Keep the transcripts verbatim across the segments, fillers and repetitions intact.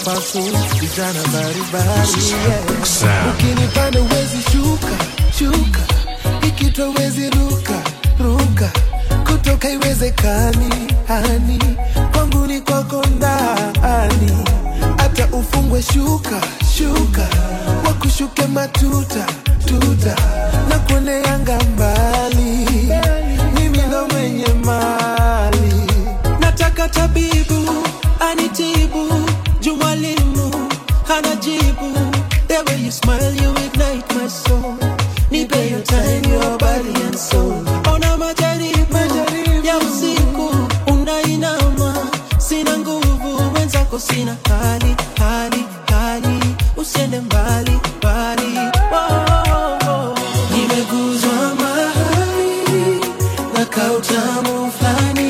pasu vijana baribari yeah. Ukinipanda uwezi shuka shuka, ikitwa uwezi ruka ruka, kutoka iwezekani hani, kwangu ni kwako ndani, hata ufungwe shuka shuka, wakushuke matuta tuta, na kuone yanga mbali, mimi ndo mwenye mali. Nataka tabibu anitibu, juwalimu hanajibu, the way you smile you ignite my soul, nipe your time, your body and soul. Ona majaribu ya usiku, unainama, sina nguvu, wenzako sina hali, hali, hali, usiende mbali, mbali. Oh, oh, oh. Nimeguzwa mahali, na kautamu flani,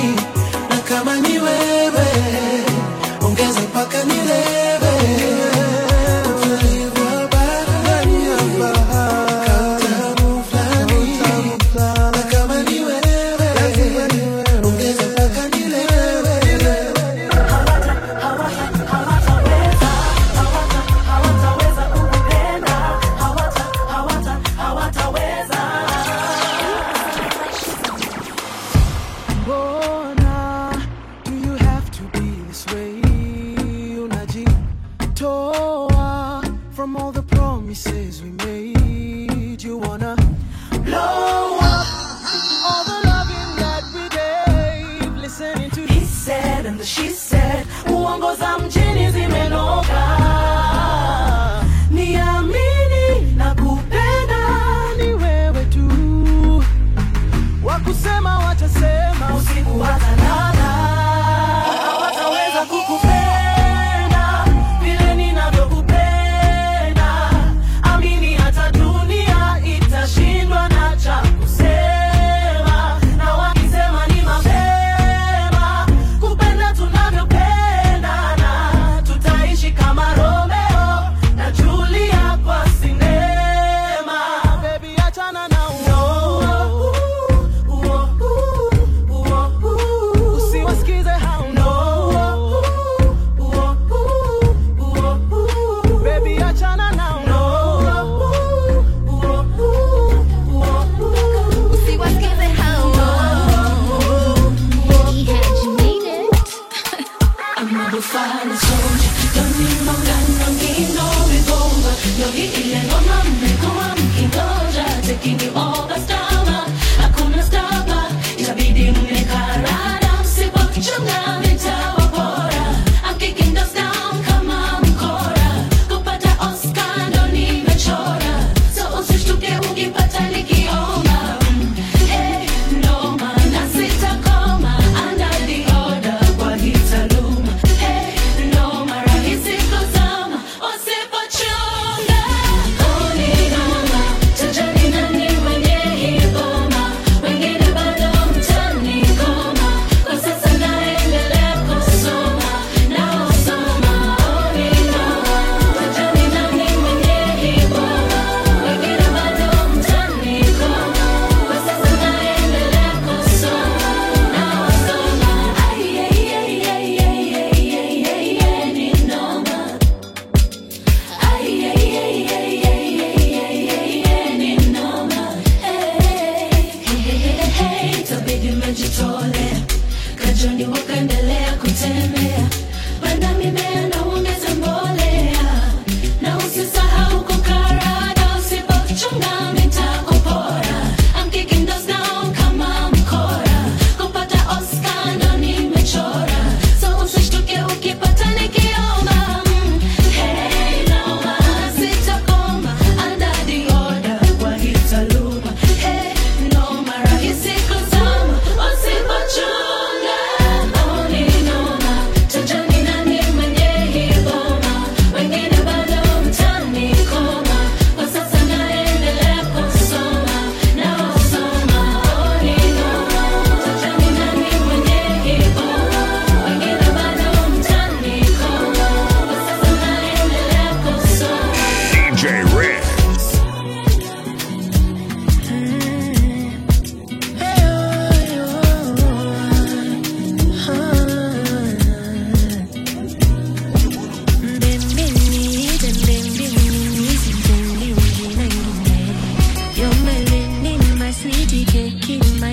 na kama ni wewe, ongeza mpaka nilewe. Hey, no, mara hisi kuzama, usipochunga.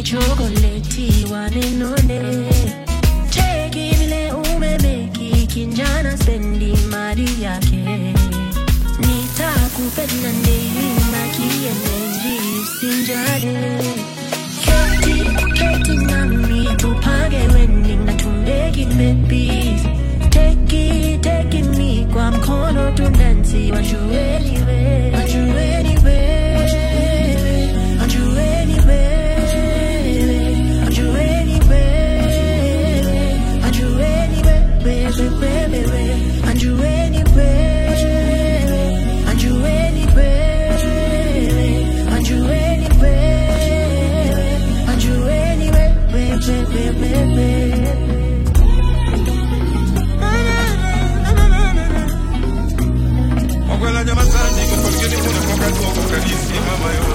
like chocolate, one and only. Take it, le umebeki, kinjana spendi mari yake. Nitakupenda ndei, maki energy, usinjale. Keti, keti mami, tupage wedding na tumbeki babies. Take it, take it me, kwa mkono tundansi, want you anyway, want you anyway, want you anyway, want you anyway, want you anyway, want you anyway, want you anyway, want you anyway, want you anyway, want you anyway. Quella già mazzani con qualche di una poca poco carissima ma io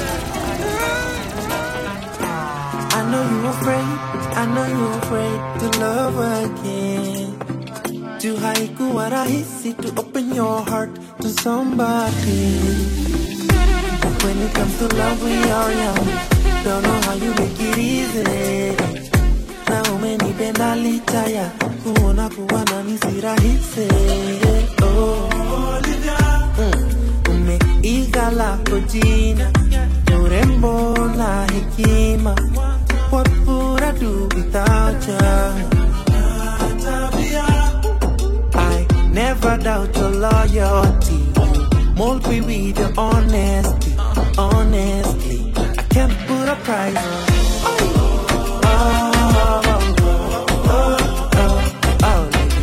I know you're afraid, I know you're afraid to love again. To haiku what I hissy to open your heart to somebody. When it comes to love we are young, don't know how you make it easy. Now many benali taya, kuona kuwana nisira hisse. Oh, umeiga la kojina, urembo na hekima. What would I do without you? I never doubt your loyalty. Mold me with your honesty. Honestly, I can't put a price on. Oh, oh, oh, oh, oh, oh, oh,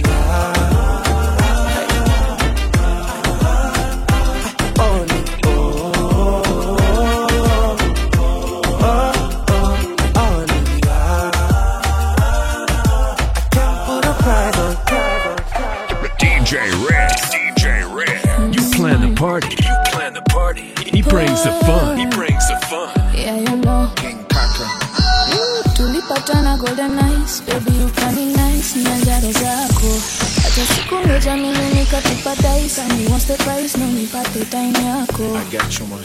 Party. You plan the party. He brings the fun. He brings the fun. Yeah, you know. King Kaka. Tulipatana golden nights, baby you funny nice, njaro zako. Hata siku moja mimi nikatupa dice, and you want the price, no nipate time yako. I got you, man.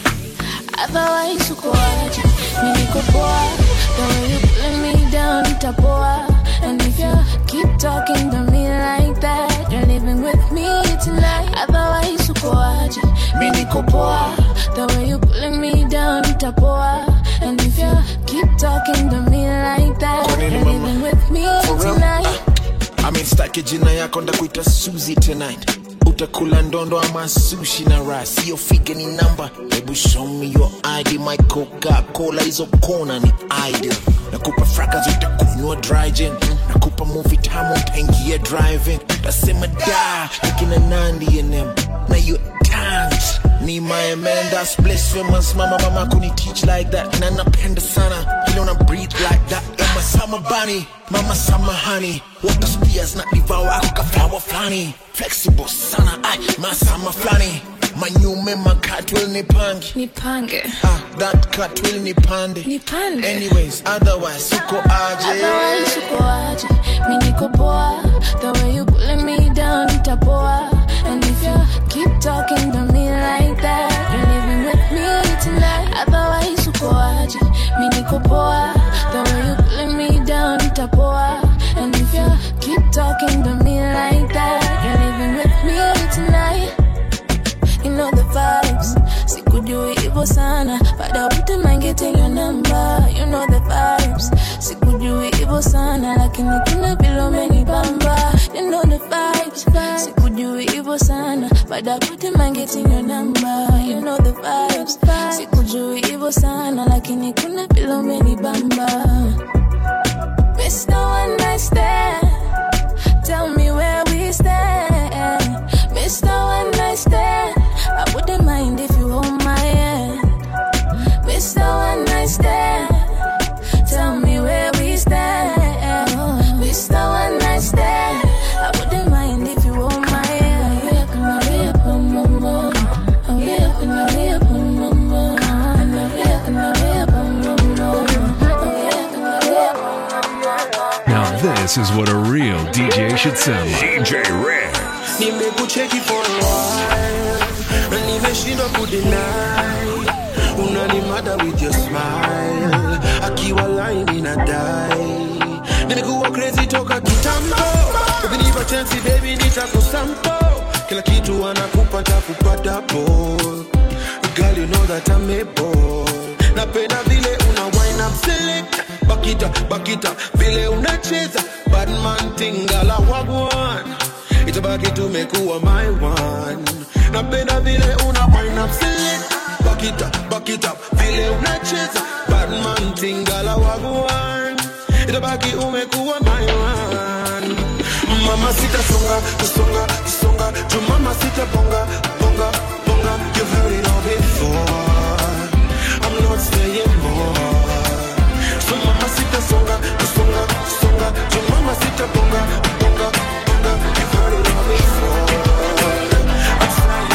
Otherwise uko aje, mimi niko poa. The way you pulling me down, itapoa. And if you keep talking to me like that, you're living with me tonight. Otherwise uko aje, mimi niko poa. The way you pulling me down, itapoa. And if you keep talking to me like that, you're living with me tonight. I mean, staki jina yako ndakuita Suzy tonight. Utakula ndondo ama sushi na rice. Sio fige ni number. Hebu show me your I D. My Coca-Cola hizo kona ni idol. Nakupa fraka zote kunywa dry gin. Nakupa movie tamu pengia driving. Tasema da, ikina Nandi and them. Na you dance. Ni my man that's blasphemous. Mama mama kuni teach like that. Na napenda sana. You don't breathe like that. Mama summer bunny. Mama summer honey. Water spears not devour. Akuka flower flani. Flexible sana. Ay, my summer flani. My new member cat will nipange. Nipange. Ah, that cat will nipande. Nipande. Anyways, otherwise, suko aje. Otherwise, suko aje. Mi niko poa. The way you pulling me down, itapoa. And if you keep talking to me like that, you're living with me tonight. Otherwise, suko aje. Mi niko poa. The way you pulling me down, itapoa. And if you keep talking to me like that, you're living with me tonight. You know the vibes, sikujui hivyo sana. But I wouldn't mind getting your number. You know the vibes, sikujui hivyo sana. Lakini kuna vile umenibamba. You know the vibes, sikujui hivyo sana. But I wouldn't mind getting your number. You know the vibes, sikujui hivyo sana. Lakini kuna vile umenibamba. Mister One Night Stand, tell me where we stand. Mister One Night Stand, I wouldn't mind if you hold my hand. Mister One Night Stand, tell me where we stand. Mister One Night Stand, I wouldn't mind if you hold my hand. Hurry up and hurry up, um, um, um. Hurry up and hurry up, um, um, um. And hurry up and hurry up, um, um, um. Hurry up and hurry up, um, um, um. Now this is what a real D J should sound like. D J Red. Nimekucheki for a while, nimeshindwa kudeny. Unanimada with your smile. Akiwa wanna die. Nimekuwa crazy toka kitambo, ukinipa chance baby nitakusampo. Kila kitu wanakupa takupa double. Girl you know that I'm able. Napenda vile una wine up select. Back it up, back it up, vile unacheza. Bad man tingala wagwan. Itabaki tumekuwa my one. Napenda vile una wine up select. Back it up, back it up, vile unacheza. Bad man tingala wagwan. Itabaki umekuwa my one. Mama sita songa, songa, songa. Tu mama sita bonga, bonga, bonga. You've heard it all before. I'm not saying more. So mama sita songa, songa, songa. Tu mama sita bonga, bonga, bonga. You've heard it all before. I'm saying.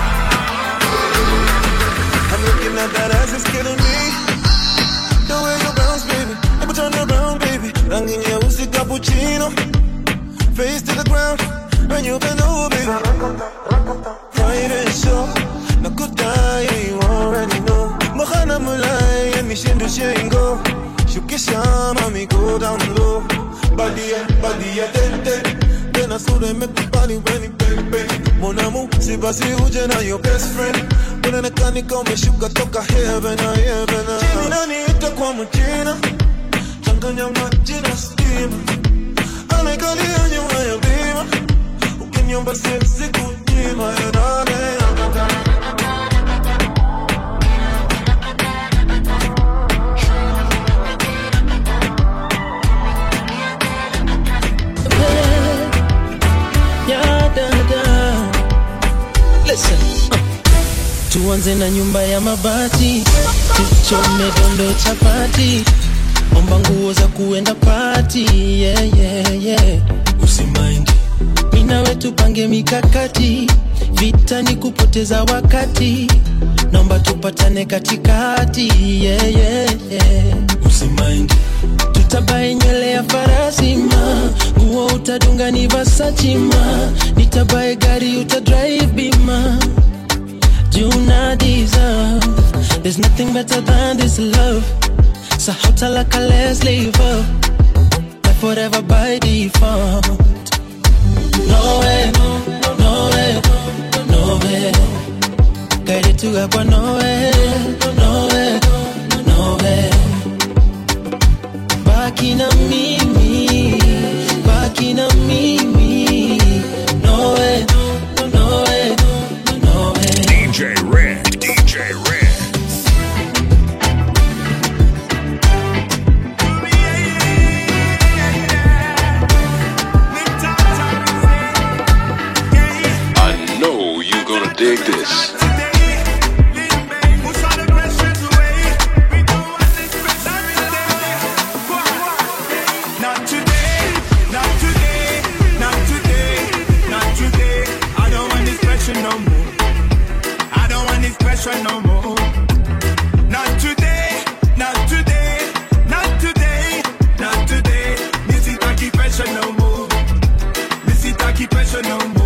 I'm looking at that ass, it's killing me. The way you bounce, baby. I'm turn around, baby. Rangi nyeusi cappuccino. Face to the ground, when you bend over, baby. Private show, na kudai, you already know. Mahana mulai, and me shindu shingo. Shukisha, mami, go down low. Badia, badia, ten, ten. Then I saw them make the body when it bang, bang. Mon amour, si basi uje na your best friend. When I can't come, me shuka toka heaven, heaven. Jini nani ita kwa mchina. Changanya machina steam. Anagalia nyuma ya bima. Ukiniomba sexy kunyima ya nane. Ya da da. Listen, uh. Tuanze na nyumba ya mabati. Tuchome dondo chapati. Omba nguo za kuenda party, yeah, yeah, yeah. Usimaindi mina wetu pange mikakati. Vita ni kupoteza wakati. Naomba tupatane katikati, yeah, yeah, yeah. Usimaindi tutabae nywele ya farasi ma. Nguo utadunga ni Versace ma. Nitabae gari utadrive bima. You not deserve. There's nothing better than this love. So how tell like a let's leave up. Life forever by default. No way, no way, no way. Guided to up, but no way, no way, no way. Back in a mimi, back in a mimi. No way, no way, no way. D J Red, D J Red. Dig this. Not today, not today, not today, not today. I don't want this pressure no more. I don't want this pressure no more. Not today, not today, not today, not today. Missy Taki pressure no more. Missy Taki pressure no more.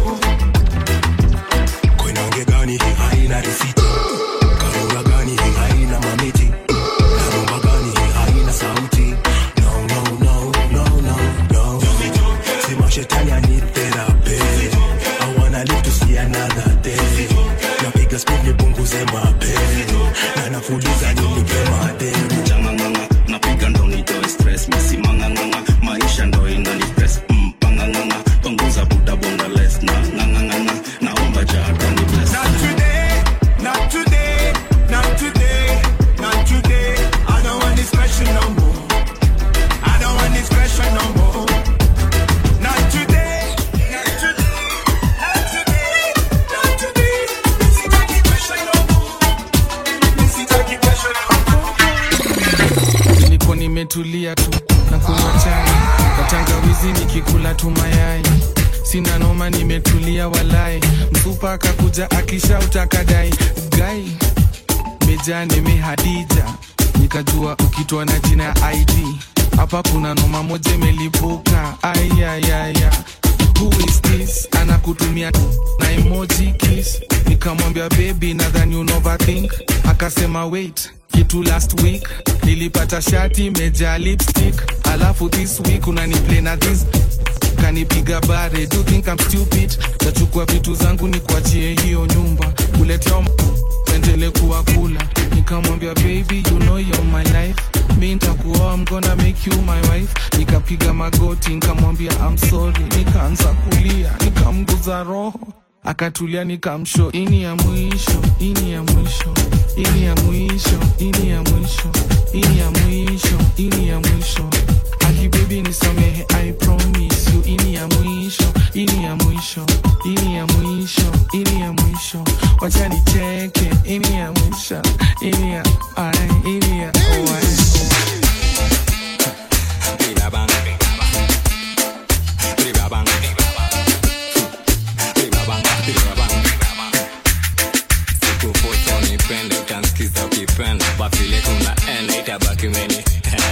Gani haina risiti, karoga gani haina mamiti, narumba gani haina sauti. No, no, no, no, no, no. Si mashetani I need therapy. I wanna live to see another day. Napiga speed nipunguze mapenzi, na nafuliza nilipe madeni. Changanganga, napiga ndo nitoe stress. Misi manganganga, maisha ndo inani stress. Mpanganganga, punguza buda bonda less. Na nganganganga, naomba jada ni bless. Not today, not today, not today, not today. I don't want this pressure no more. I don't want this pressure no more. Not today, not today, not today, not today. Missy Taki pressure no more. Missy Taki pressure no more. Nilikuwa nimetulia tu na kunywa chai na tangawizi nikikula tu mayai. Sina noma nimetulia walai. Msupa akakuja akisha utakadai. Gai meja nime Hadija. Nikajua ukitwa na jina ya I D. Hapa kuna noma moja melipuka. Ay ay ay ay. Who is this? Anakutumia na emoji kiss. Nikamwambia baby nadhani you overthink. Akasema wait, kitu last week nilipata shati meja lipstick, alafu this week unaniplay na this kanipiga bare. Do you think I'm stupid? Nachukua vitu zangu ni kuachie hiyo nyumba, uletea pendele kuwa kula. Nikamwambia baby you know you're my life, mi nitakuoa, I'm gonna make you my wife. Nikapiga magoti nikamwambia I'm sorry, nikaanza kulia nikamguza roho, akatulia nikamsho ini ya mwisho, ini ya mwisho, ini ya mwisho, ini ya mwisho, ini ya mwisho, ini ya mwisho. Aki baby nisamehe I promise you, ini ya mwisho, ini ya mwisho, ini ya mwisho, ini ya mwisho. Wacha nicheke, ini ya mwisho, ini ya ai, ini ya oai. Biba bang, biba bang, biba bang, biba bang. Siku foto nipende utansikiza ukipenda, bafile kuna enda itabaki meni.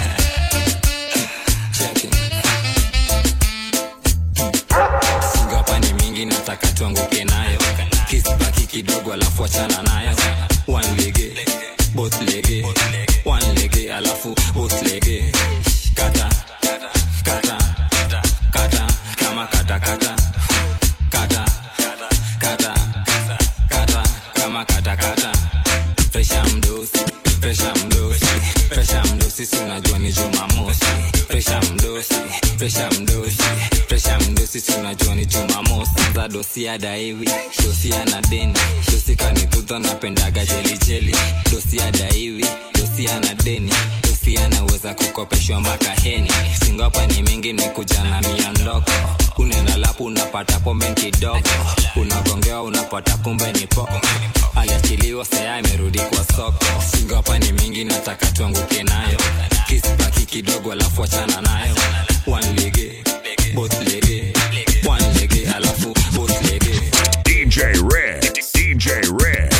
Singapa ni mingi nataka tuanguke nayo, kisibaki kidogo alafu achana nayo. One lege, both lege, one lege alafu both lege. Kata, kata, kata, kama kata kata, kata, kata, kata, kama kata kata. Presha mdosi, presha mdosi, presha mdosi, si unajua ni Jumamosi. Presha mdosi, presha mdosi, presha mdosi, si unajua ni Jumamosi. Za dosi ya daiwi, dosi ya na deni, dosi kanituto napendaga jeli jeli. Dosi ya daiwi, dosi ya na deni, dosi ya naweza kukopeshwa mpaka heni. Singapa ni mingi ni kujana miandoko, unena lapu unapata pombe kidogo, unagongewa unapata kumbe ni poko. Aliachiliwa saya imerudi kwa soko. Singapa ni mingi nataka tuanguke nayo, kisibaki kidogo alafu achana nayo. One lege, both lege, one lege alafu both lege. D J Red, D J Red.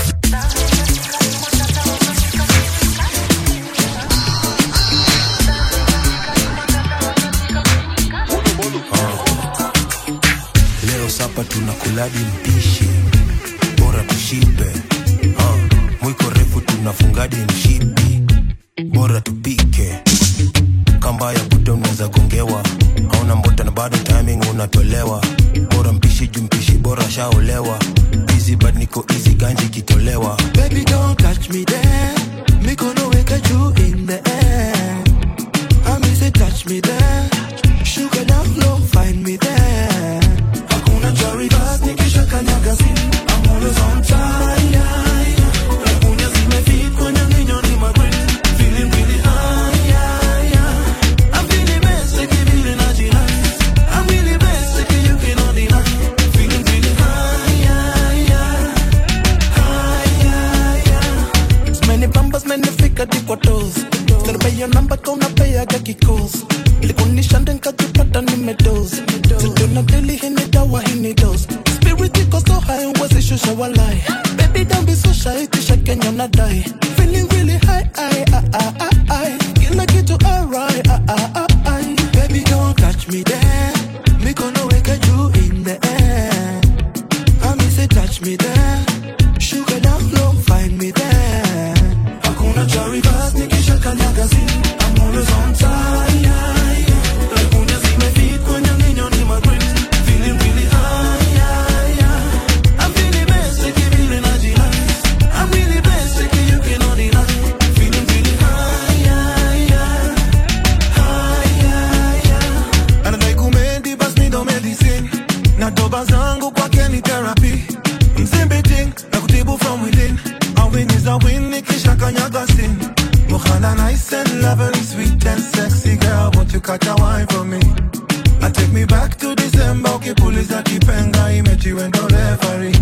Leo sapa tunakuladi mpishi, bora tushibe. uh, Mwiko refu tunafungadi mshipi, bora tupike. Kamba ya buto unaweza gongewa, hauna mbota na bado timing unatolewa. Bora mpishi jumpishi bora shaolewa, easy but niko easy ganji kitolewa. Baby don't touch me there, me gonna wake at you in the air. I me say touch me there, sugar down low find me there. Hakuna jari bas nikisha kanyaga zini, I'm always on time. Lakunya zimefit kwenye ninyo ni magwini, feeling really high, yeah, yeah. I'm feeling best like you feeling nice. I'm really best like you cannot deny. Feeling really high, yeah, yeah. High, yeah, yeah. So many bambas, many fika di kwa toes. Still pay your number, kona pay aga kikos. Likunisha ndenka jupata nimedoze. Sidona deli hini dawa hini dose. Spirit iko so high, uwezi shusha walai. Baby don't be so shy, tisha Kenya na die. Feeling really high, I, I, I, I, I. Kila kitu alright, I, I, I, I. Baby don't catch me there, me gonna wake at you in the air. I me say touch me there, sugar down low find me there. Hakuna jari bas nikisha kanyaga zini, I'm always on time, yeah, yeah. Lakunya zimefit kwenye ninyo ni magwini, feeling really high, yeah, yeah. I'm feeling best like you feeling nice. I'm really best like you cannot deny. Feeling really high, yeah, yeah. High, yeah, yeah. Anadai kumendi bas mi do medicine, na doba zangu kwa keni therapy. Mzimbi ting, na kutibu from within. A win is a win, nikisha kanyaga sin. Mohana nice and lovely, sweet and sexy girl, won't you catch a wine for me? I take me back to December, ukipuliza kipenga, imechiwendo referee.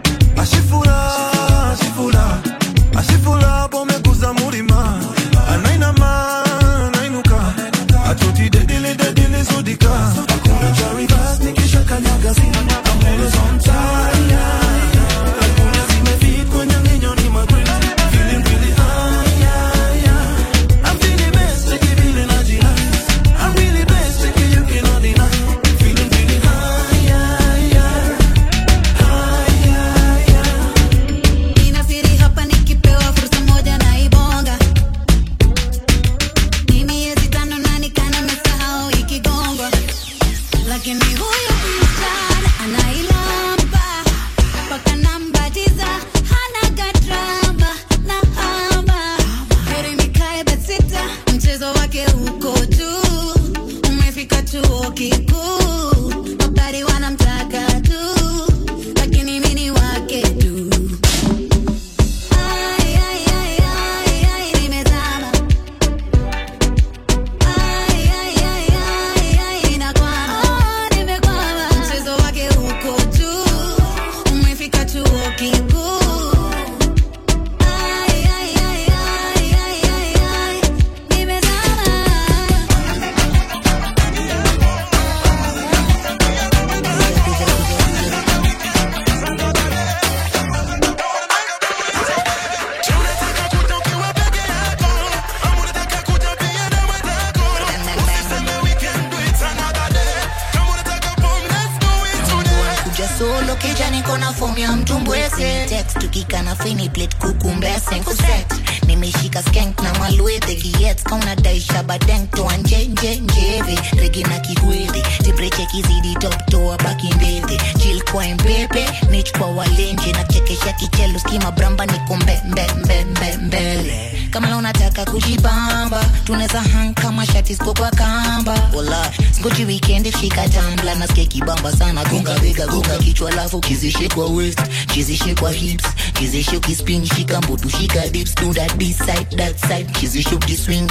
Ashifula, ashifula, ashifula, pomekuza murima. Anainama, anainuka, atoti dedile dedile sudika. Hakuna jari bas, nikisha kanyaga zina, I'm always on time, yeah. Hakuna zimefit kwenye ninyo ni magwini, feeling really high, yeah, yeah. I'm feeling best like you feeling nice. I'm really best like you cannot deny. Feeling really high, yeah, yeah. High, yeah, yeah. Nina siri hapa nikipewa fursa moja na ibonga. mchezo wake uko tu, umefika chuo kikuu, mabari wanamtaka tu, lakini mimi wake tu. Solo kijani kona form ya mtumbwese. Text tukika na fini plate kukumbese kuset. Nimeshika skank na maluete kiets. Kauna daisha badenk to anje nje njeve. Regi na kihwede Tibreche kizidi top toa baki mbede. Chill kwa mpepe Nich kwa walenje. Na chekesha kichelo skima bramba niko mbe mbe mbe mbe mbele. Kama la unataka kujibamba tuneza hang kama shati sko kwa kamba. Wala skochi weekend shika tambla. Nasikia kibamba sana gonga vega gonga kichwa lafu kizishe kwa waist, kizishe kwa hips, kizishe kispin, shika mbutu, shika dips, do that this side, that side, kizishe kiswing.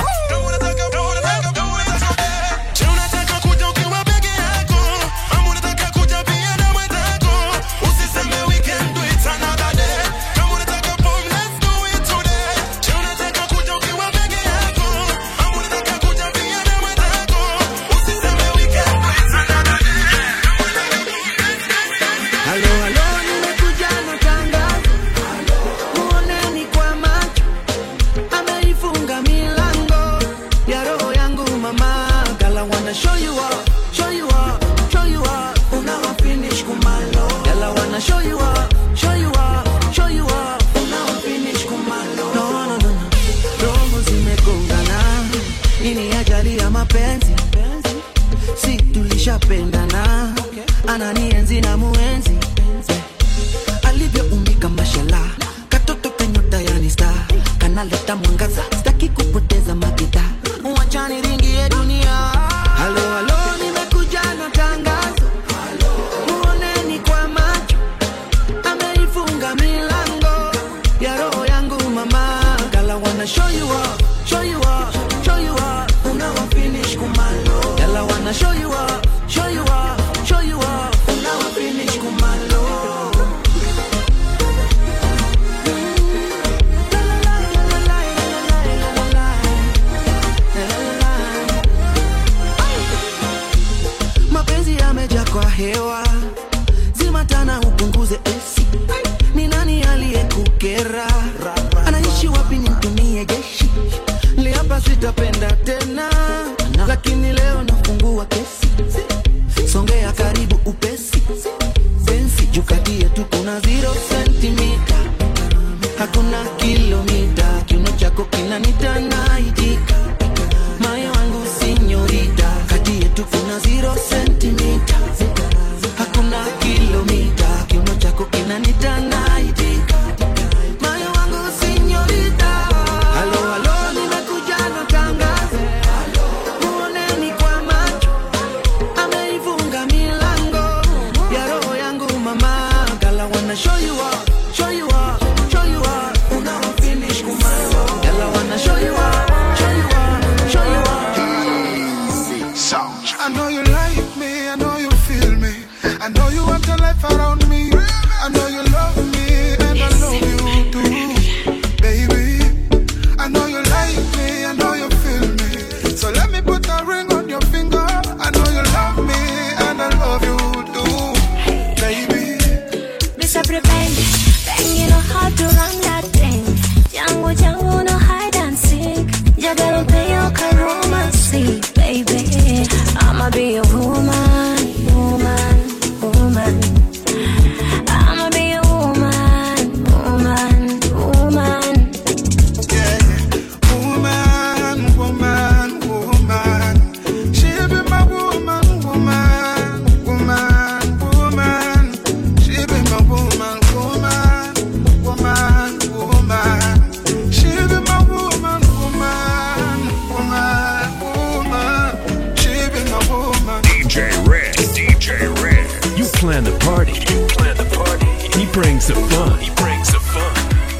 Show you up, show you up, show you up. Unawa finish kumalo. Yalla wanna show you up, show you up, show you up. Unawa finish kumalo. No no no no. Roho zimegongana. Ini ajali ya mapenzi. Si tulishapendana. Ananienzi na muenzi. Alivyo umbika mashallah. Katoto kenyota yani star. Kanaleta mwangaza. Sitaki kupoteza makita. Wachani ringi ya dunia. Halo halo nimekuja na tangazo. Muoneni kwa macho. Ameifunga milango ya roho yangu mama. Gala wanna show you up, show you up, show you up. Unawa finish kumalo. Gala wanna show you up, show you up, show you up. Unawa finish kumalo. Kwa hewa zimatana upunguze esi. Ni nani aliyekukera? Anaishi wapi nimtumie jeshi? Liapa sitapenda tena, lakini leo nafungua kesi. Songea karibu upesi. Sensi jukati yetu kuna zero centimeter. Hakuna kilomita. Kiuno chako kinanita naitika. Moyo wangu sinyorita. Kati yetu kuna zero centimeter. Hakuna kilomita. Kiuno chako kinanita naitika. Moyo wangu sinyorita. Halo halo nimekuja na tangazo. Muoneni kwa macho. Ameifunga milango ya roho yangu mama. Gala wanna show you up, show you up, show you up. Unawa finish kumalo. Gala wanna show you up, show you up, show you up. I know you like me. plan the party. You plan the party. He brings the fun. He brings the fun.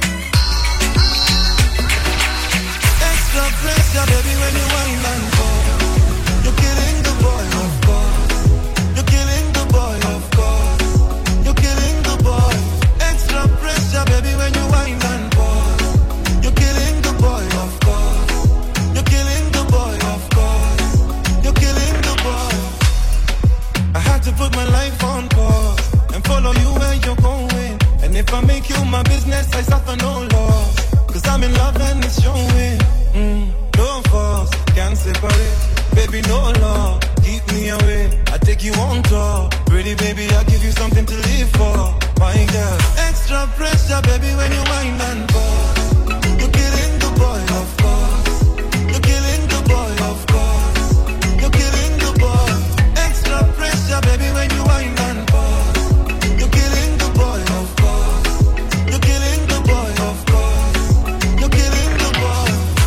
Extra pressure, baby, when you wind and fall. You're killing the boy, of course. You're killing the boy, of course. You're killing the boy. Extra pressure, baby, when you wind and fall. You're killing the boy, of course. You're killing the boy, of course. You're killing the boy. I had to put my life on pause and follow you where you're going. And if I make you my business, I suffer no loss. Cause I'm in love and it's showing. Mm, no force, can't separate. Baby, no law, keep me away. I take you on tour. Pretty baby, I'll give you something to live for. My girl, extra pressure, baby, when you wind and pause. You're killing the boy, of course. You're killing the boy, of course. You're killing the boy. Extra pressure, baby, when you wind and pause. You're killing the boy, of course. You're killing the boy, of course. You're killing the boy.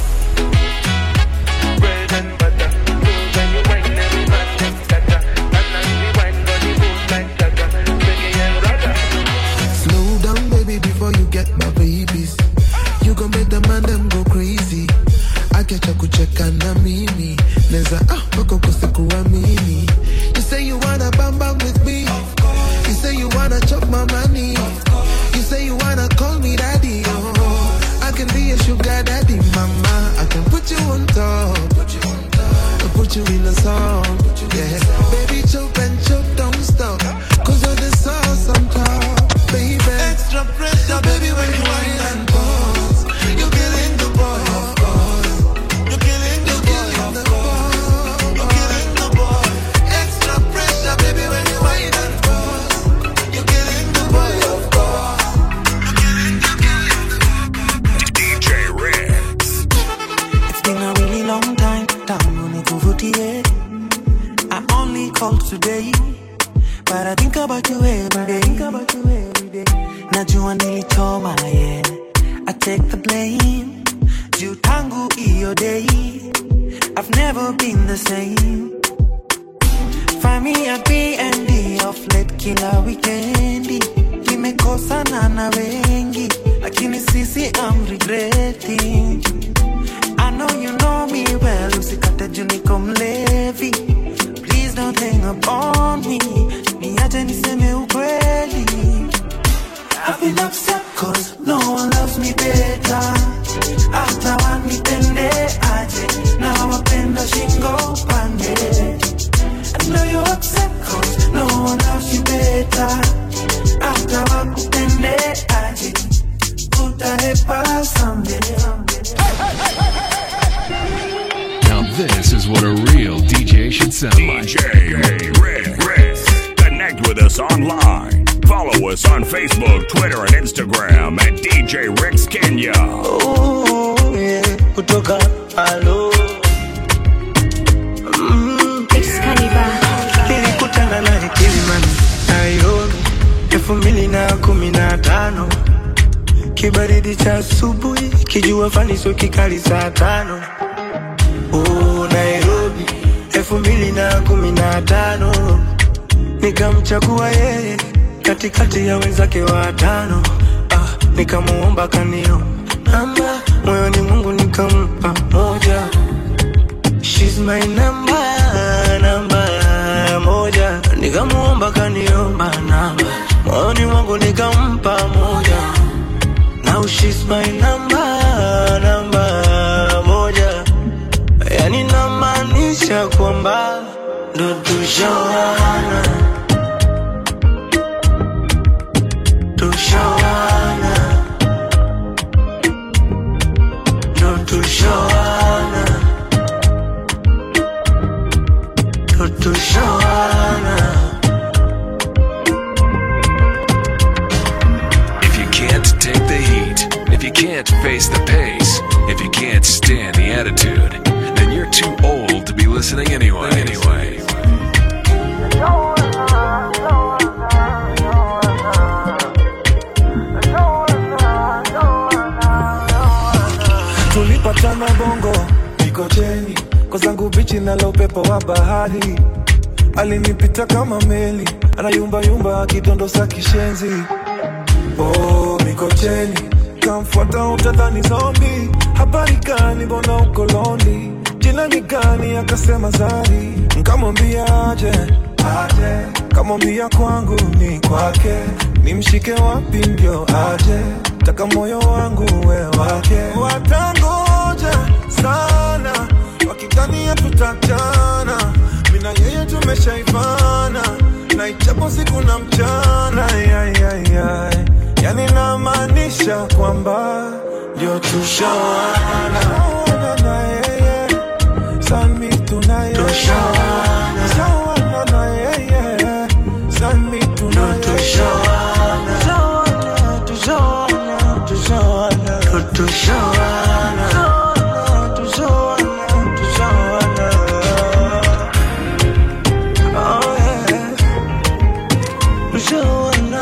Bread and butter, when you wine every man gets better. And as we wine, body moves like Jagger, Biggie and Ragga. Slow down, baby, before you get my babies. You gon' make the man them go crazy. I get you kucheka na mimi. Neza ah bako kusikuwa mimi. You say you wanna bam bam with me. You say you wanna chop my money. You say you wanna call me daddy. Oh, I can be a sugar daddy, mama. I can put you on top. Put you on top. I'll put you in a song. Yeah, baby, chop and chop, don't stop. Cause you're the sauce on top, baby. Extra pressure, baby, when you wine and pause. You're killing the boy, of course. You're killing the boy, of course. You're killing the boy. Extra pressure, baby, when you wine and pause. You're killing the boy, of course. You're killing the boy, of course. D J Rex. It's been a really long time. Tangu nikuvutie. I only called today, but I think about you every day. Think about you every day. Najua nilichoma, yeah. I take the blame. Juu tangu iyo day, I've never been the same. Find me at B and D off late kila weekendi. Nimekosana na wengi, lakini sisi I'm regretting. I know you know me well, usikate juu niko mlevi. Please don't hang up on me, niache niseme ukweli. I've been upset cause no one loves me better. After one nipende aje, now wapenda shingo pande. I know you're upset cause no one loves you better. After one nipende aje, utahepa someday. Now this is what a real D J should sound like. D J Rex. Connect with us online. Follow us on Facebook, Twitter, and Instagram at D J Rex Kenya. Oh, yeah. Kutoka, hello. Mm. Nilikutana na Kilimani, Nairobi, elfu mbili na kumi na tano. Kibaridi cha asubuhi, kijua faniso kikali saa tano. Oh, Nairobi, elfu mbili na kumi na tano. Nikamchagua yeye katikati ya wenzake watano. Ah, nikamuomba kanio namba, moyoni Mungu nikampa moja. She's my number, namba moja. Nikamuomba kaniomba namba, moyoni Mungu nikampa moja. Now she's my number, namba moja. Yani namaanisha kwamba ndo tushawana. Tushawana. Ndo tushawana. Ndo tushawana. If you can't take the heat, if you can't face the pace, if you can't stand the attitude, then you're too old to be listening anyway. Anyway. Tulipatana bongo, Mikocheni, kwa zangu bichi na upepo wa bahari. alinipita kama meli, anayumba yumba akidondosa kishenzi. Oh, Mikocheni kamfuata utadhani zombie. Habari gani mbona uko lonely? Jina ni gani? Akasema Zari. Nkamwambia aje, aje. Kamwambia kwangu ni kwake, nimshike wapi ndio aje, taka moyo wangu we wake. Watangoja sana wakidhani tutachana, mina yeye tumeshaivana, na ichapo siku na mchana. Ay, ay, ay, ay. Yani namaanisha kwamba ndio tushawana, na yeye sami tunaye tushawana, sawana na yeye sami tunaye tushawana, tushawana, tushawana, tushawana, tushawana, tushawana. Oh yeah, tushawana.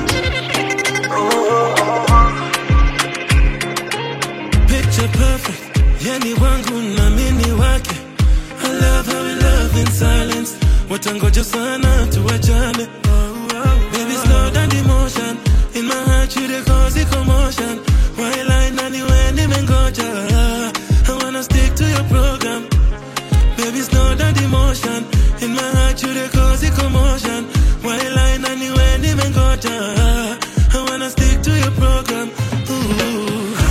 Picture perfect, yani wangu na mini wake. I love how we love in silence. Watangoja sana tuwachane. Baby slow down the motion. In my heart you dey cause the commotion. While I nani when nimengoja, I wanna stick to your program. Baby slow down the motion. In my heart you dey cause the commotion. While I nani when nimengoja, I wanna stick to your program. Ooh.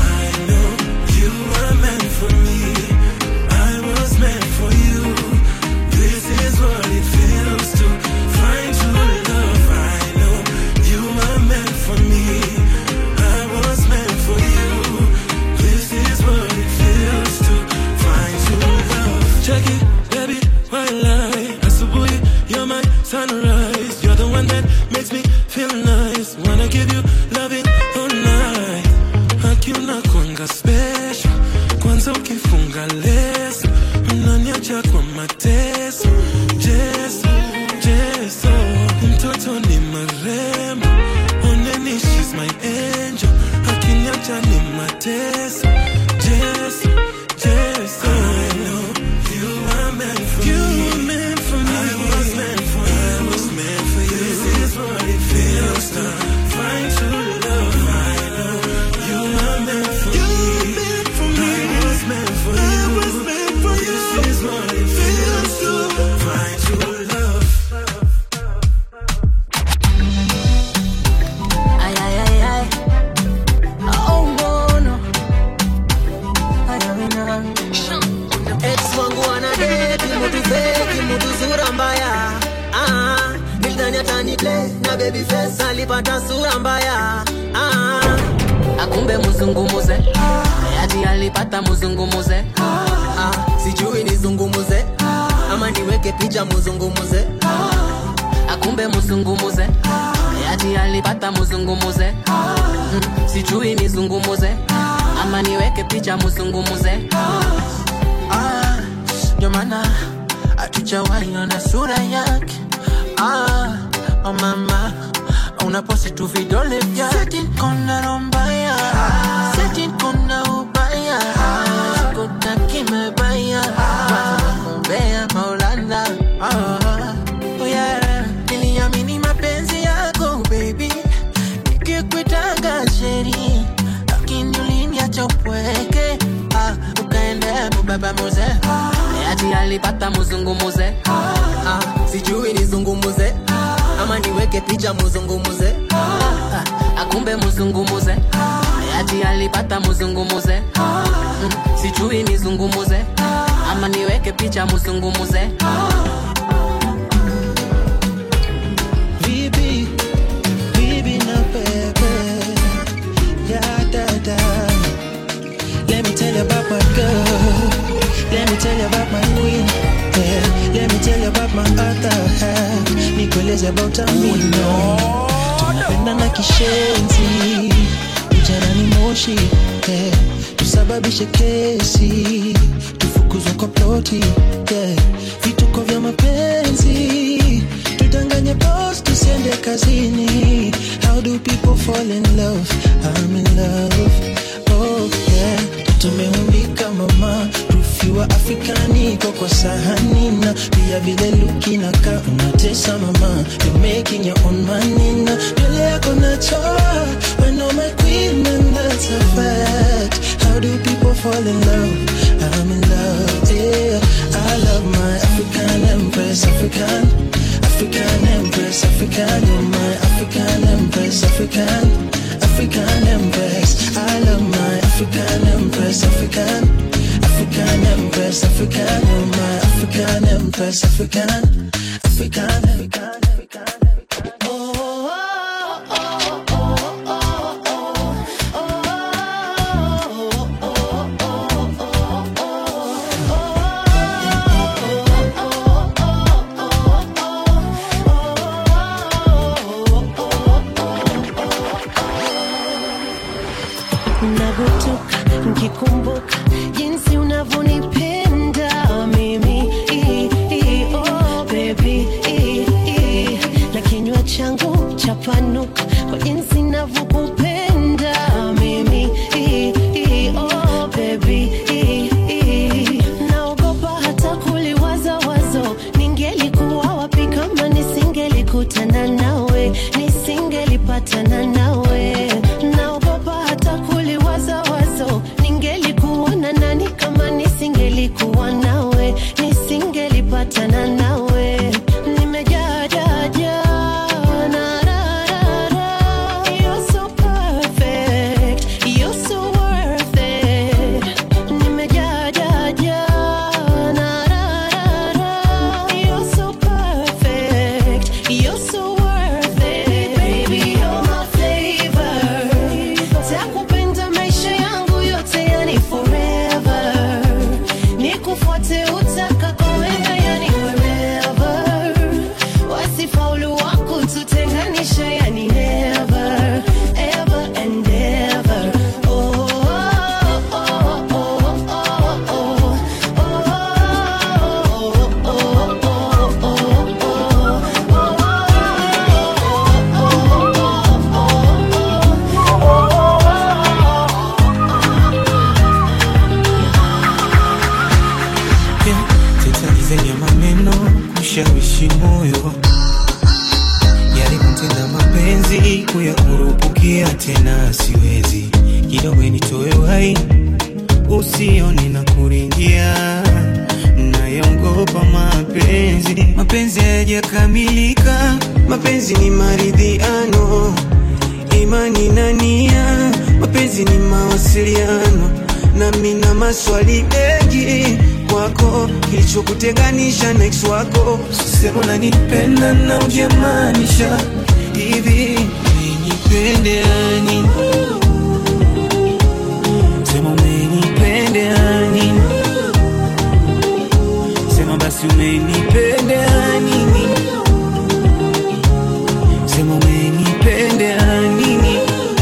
Sunrise, you're the one that makes me feel nice. Wanna give you loving all night. Hakuna kwanga special, kwanza ukifunga leso, unaniacha kwa mateso. Jeso, Jeso, mtoto ni marembo, oneni she's my angel. Akiniacha ni mateso. Jeso, Jeso, I know you are meant for you me. You were meant for me. I was meant for you. I was meant for you. This is what it feels to find true love. I know you are meant for you me. Meant for me. I was meant for you. I was meant for you. This is what it feels to find true love. Ay, ay, ay, ay. Oh, no, no. Ay, ay, ay. Ex wangu anadeti, mutu feki, mutu sura mbaya. Ah, nilidhani ataniplay na baby face, alipata sura mbaya. Ah, akumbe muzungumuze, ati alipata muzungumuze. Ah, sijui nizungumuze ama niweke picha muzungumuze. Akumbe muzungumuze, ati alipata muzungumuze. Mm, sijui nizungumuze ama niweke picha muzungumuze. Ah, ndio maana hatujawahi na sura yake. Ah, oh mama, unaposti tu vidole vyake. Seti kona rombaya, seti kona ubaya, sikutaki mebaya, wakumbea maulana. Oh yeah, niliamini mapenzi yako baby, nikikuitanga sheri, lakini uliniacha upweke. Ah, ukaenda baba moze, ati alipata muzungumuze. Ah, sijui nizungumuze ama niweke picha muzungumuze. Ah, akumbe muzungumuze, ati alipata muzungumuze. Mm, sijui nizungumuze ama niweke picha muzungumuze. Bibi, bibi na pepe, ya dada. Let me tell you about my girl. Let me tell you about my queen. Yeah. Let me tell you about my other half. Nikueleze about Amino. Tunapenda na kishenzi, ujana ni moshi. Yeah. Tusababishe kesi, tufukuzwe kwa ploti. Yeah. Vituko vya mapenzi, tudanganye boss tusiende kazini. How do people fall in love? I'm in love. Oh yeah, tumeumbika mama, proof ukiwa Afrikani iko kwa sahani na pia vile luki na ka unatesa mama. You're making your own money na yule yako na choa. When all my queen and that's a fact. How do people fall in love? I'm in love, yeah. I love my African Empress, African African Empress, African, you're my African Empress, African African Empress. I love my African Empress, African African Empress, African, you're my African Empress, African African, African, African. Nagutuka, nkikumbuka jinsi unavyonipenda mimi, i, i, oh baby, i, i. Na kinywa changu chapanuka kwa jinsi navyokupenda mimi, i, i, oh baby, i, i. Naogopa hata kuliwaza wazo, ningelikuwa wapi kama nisingelikutana nawe, nisingelipatana nawe. Naogopa hata kuliwaza wazo, ningelikuwa na nani kama nisingelikuwa nawe, nisingelipatana nawe. Nimejaa jaa jaa na ra ra ra. You're so perfect, you're so worth it. Nimejaa jaa jaa na ra ra ra. You're so perfect, you're so worth it. Baby, you're my flavor. Takupenda maisha yangu yote, yani forever. Nikufuate utakakoenda, yani wherever. Wasifaulu wako tutenganisha, yani never, ever and ever. Oh, oh, oh, oh, oh, oh. Titalizenya maneno kushawishi moyo, yale kutenda mapenzi kuyakurupukia tena siwezi. Kidogo nitoe uhai usione na kuringia, nayaogopa mapenzi. Mapenzi hayajakamilika, mapenzi ni maridhiano, imani na nia. Mapenzi ni mawasiliano, nami na maswali mengi kwako, kilichokutenganisha na ex wako. Sema unanipenda na ujamaanisha hivi, umenipenda nini? Sema umenipenda nini? Sema basi umenipenda nini? Sema umenipenda nini?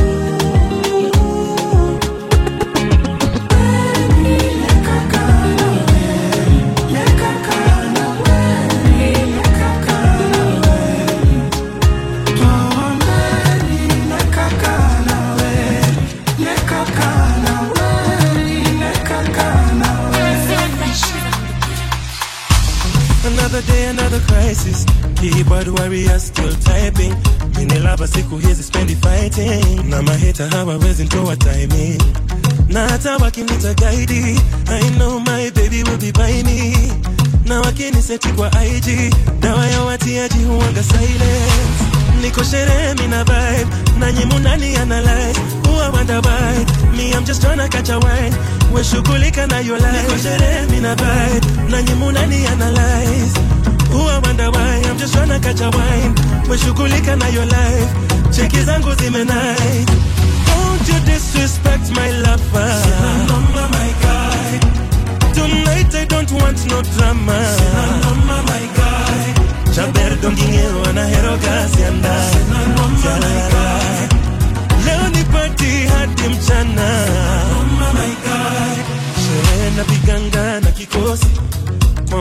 Another day, another crisis. Keyboard warriors still typing. Mini lava siku hizi spendi fighting. Na mahita hawawezi ntoa timing. Na hata wakinita guide, I know my baby will be by me. Na wakiniseti kwa I G, dawa ya watiaji huwanga silence. Niko sherehe mina vibe, nanyi munani analyze. Who I wonder why, me I'm just tryna catch a wine. We shughulika na your life. Niko sherehe mina vibe, nanyi munani analyze. Who I wonder why, I'm just tryna catch a wine. We shughulika na your life. Cheki zangu zimenai. Don't you disrespect my lover. Sinanoma my guy. Tonight I don't want no drama. Sinanoma my guy. Chaber dongingero anahero kasi anda. Sinanoma my guy. Leo ni party hadi mchana. Sinanoma my guy. Sherehe na biganga na kikosi. Kwa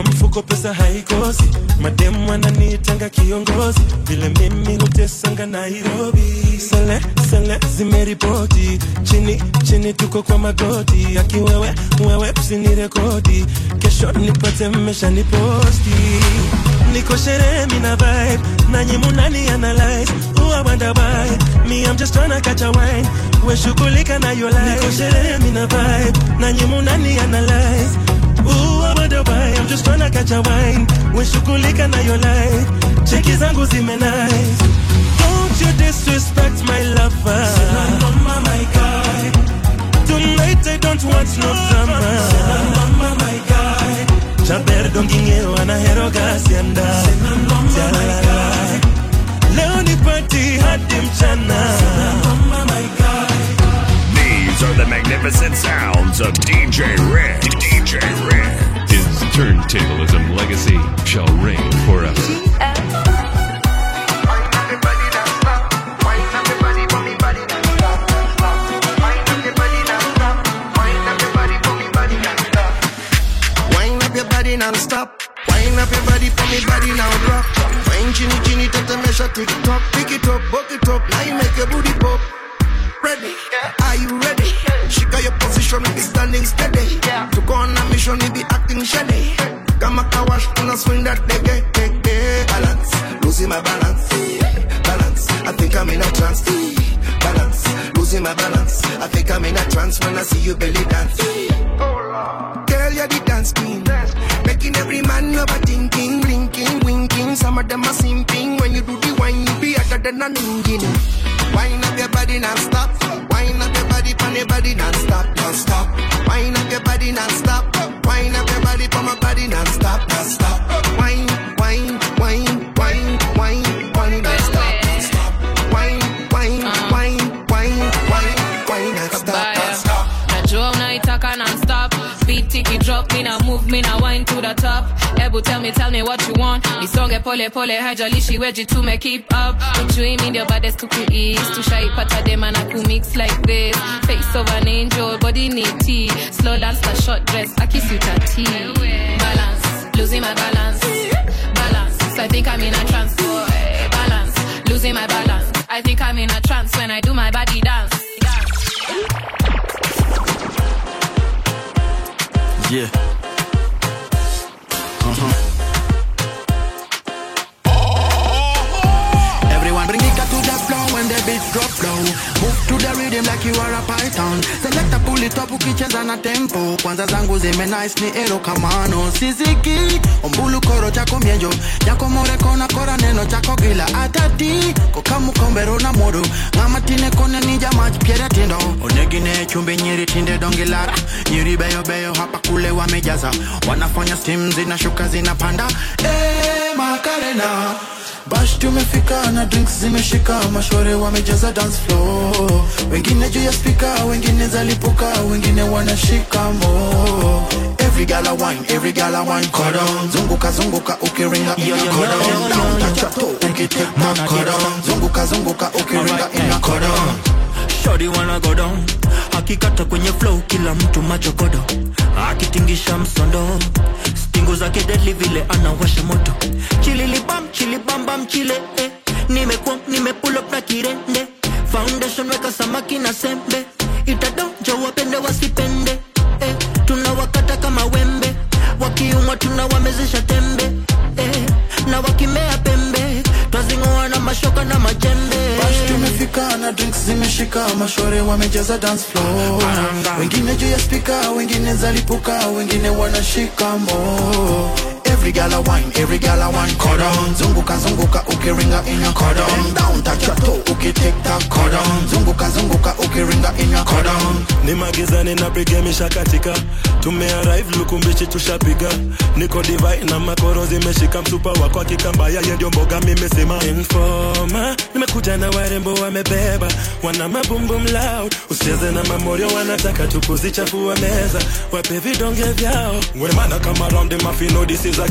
kwa mfuko pesa haikosi, mademu wananiitanga kiongozi, vile mimi hutesanga Nairobi. Sele, sele zimeripoti, chini, chini tuko kwa magoti, aki wewe, wewe usinirekodi, kesho nipate mmesha niposti. Niko sherehe mina vibe, nanyi munani analyze, who I wonder why, me I'm just tryna catch a wine, we shughulika na your life. Niko sherehe mina vibe, nanyi munani analyze, ooh, I wonder why, I'm just tryna catch a wine, we shughulika na your life, cheki zangu zime nice. Don't you disrespect my lover, mama my guy, tonight I don't want no drama, mama my guy, chaper dongingeo anahero gasianda, jalala, leo ni party hadi mchana, mama my guy. These are the magnificent sounds of D J Red. D J Red. His turntablism legacy shall reign forever. Non-stop, wind up your body for me body now drop. Fine chinny chinny tata measure to the top. Pick it up, buck it up, now you make your booty pop. Ready? Are you ready? She got your position, be standing steady. To go on a mission, you be acting shady. Come a car wash, and I swing that leg, leg, leg. Balance, losing my balance. Balance, I think I'm in a trance. Balance, losing my balance. I think I'm in a trance when I see you belly dance. Girl, you're the dance queen, making every man overthinking, blinking, winking. Some of them are simping. When you do the wine, you be hotter than an engine. Wind up your body non-stop. Wind up your body, pan your body non-stop, non-stop. Wind up your body non-stop. Wind up your body, pan my body non-stop, non-stop. Wine, wine, wine, wine, wine, wine non-stop, non-stop. Wine, wine, wine, wine, wine, wine non-stop, non-stop. Najua unaitaka non-stop. Beat tiki drop, me now move, me now wine to the top. Ebu tell me, tell me what you want. Nisonge pole pole, hajalishi weji to me keep up. Ujui mi ndio baddest to kuis. Tushai pata dema na kumix like this. Face of an angel, body need tea. Slow dance, the short dress, I kiss you tati. Balance, losing my balance. Balance, so I think I'm in a trance. Boy. Balance, losing my balance. I think I'm in a trance when I do my body dance. Yeah. Uh-huh. Everyone bring it to the floor when the beat drop low. Move to the rhythm like you are a python. Select a pull it up ukicheza na tempo. Kwanza zangu zime nice ni ero kamano. Siziki, ombulu koro chako miejo. Yako more kona kora neno chako gila. Atati, kokamu kombero na modo. Ngamatine kone nija match piera tindo. Onegine chumbi nyiri tinde dongilara. Nyiri beyo beyo hapa kule wamejaza. Wanafanya steam zinashuka zinapanda. Eh, Macarena. Bash tumefika na drinks zimeshika. Mashore wamejaza dance floor. Wengine juu ya speaker, wengine zalipuka, wengine wanashika mo. Every gala wine, every gala wine. Cordon, zunguka zunguka ukiringa ina cordon. Down touch your toe, ukitake my cordon. Zunguka zunguka ukiringa ina cordon. Shorty wanna go down. Akikata kwenye flow kila mtu machokodo. Akitingisha msondo. Stingo zake deadly vile anawasha moto. Chili bam, chili bam bam chile eh. Nimekuwa nime pull up na kirende. Foundation weka samaki na sembe. Itadonja wapende wasipende eh. Tunawakata kama wembe. Wakiumwa tunawamezesha tembe eh. Na wakimea pembe. Twazingoa na mashoka na majembe. Bash tumefika na drinks zimeshika. Mashore wamejaza dance floor. Wengine juu ya speaker, wengine zalipuka, wengine wanashika mo. Every gala wine, every gala wine. Cordon, zunguka zunguka ukiringa ina cordon. Down touch your toe, ukitake that cordon. Zunguka zunguka ukiringa ina cordon. Ni magizani na brige mishakatika. Tumearrive lukumbichi tushapiga. Niko divai na makoro zimeshika. Msupa wako akikambaya yendio mboga mimesema. Informa, nimekuja na warembo wamebeba. Wana mabumbum loud. Usicheze na mamorio wanataka tukuzichafua meza. Wape vidonge vyao. Wemana kama round the mafino, this is a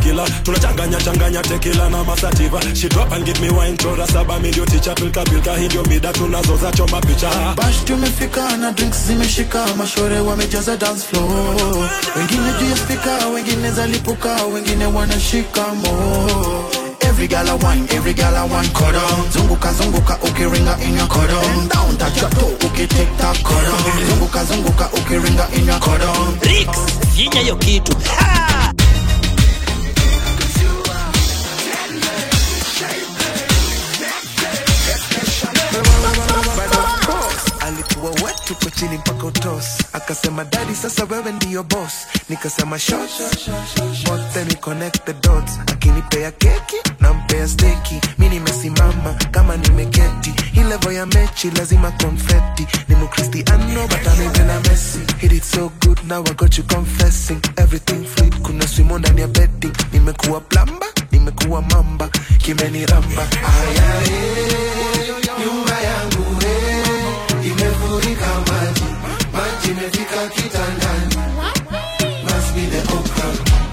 tequila. Tunachanganya changanya tequila na masativa. She drop and give me wine chora saba milio teacher pilka pilka hiyo mida tunazoza choma picha. Bash tumefika na drinks zimeshika, mashore wamejaza dance floor. Wengine juu ya speaker, wengine zalipuka, wengine wanashika mo. Every gal a wine, every gal a wine cuddle. Zunguka zunguka ukiringa in your cuddle. Down touch your toe, uki take that cuddle. Zunguka zunguka ukiringa in your cuddle. Rix, finya yo kitu. Ha! Alikuwa wetu kwa chini mpaka utos. Akasema daddy sasa wewe ndiyo boss. Nikasema shot but then we connect the dots. Akinipea keki na mpea steki. Mimi nimesimama kama nimeketi. Hii level ya mechi lazima confetti. Ni mkristiano but I'm even a Messi. Hit it so good now I got you confessing. Everything fluid kuna swimo ndani ya betting. Nimekuwa plamba, nimekuwa mamba. Kimeni ramba. Ayaye nyumba yangu imefurika maji, maji imefika kitandani. Must be the okra,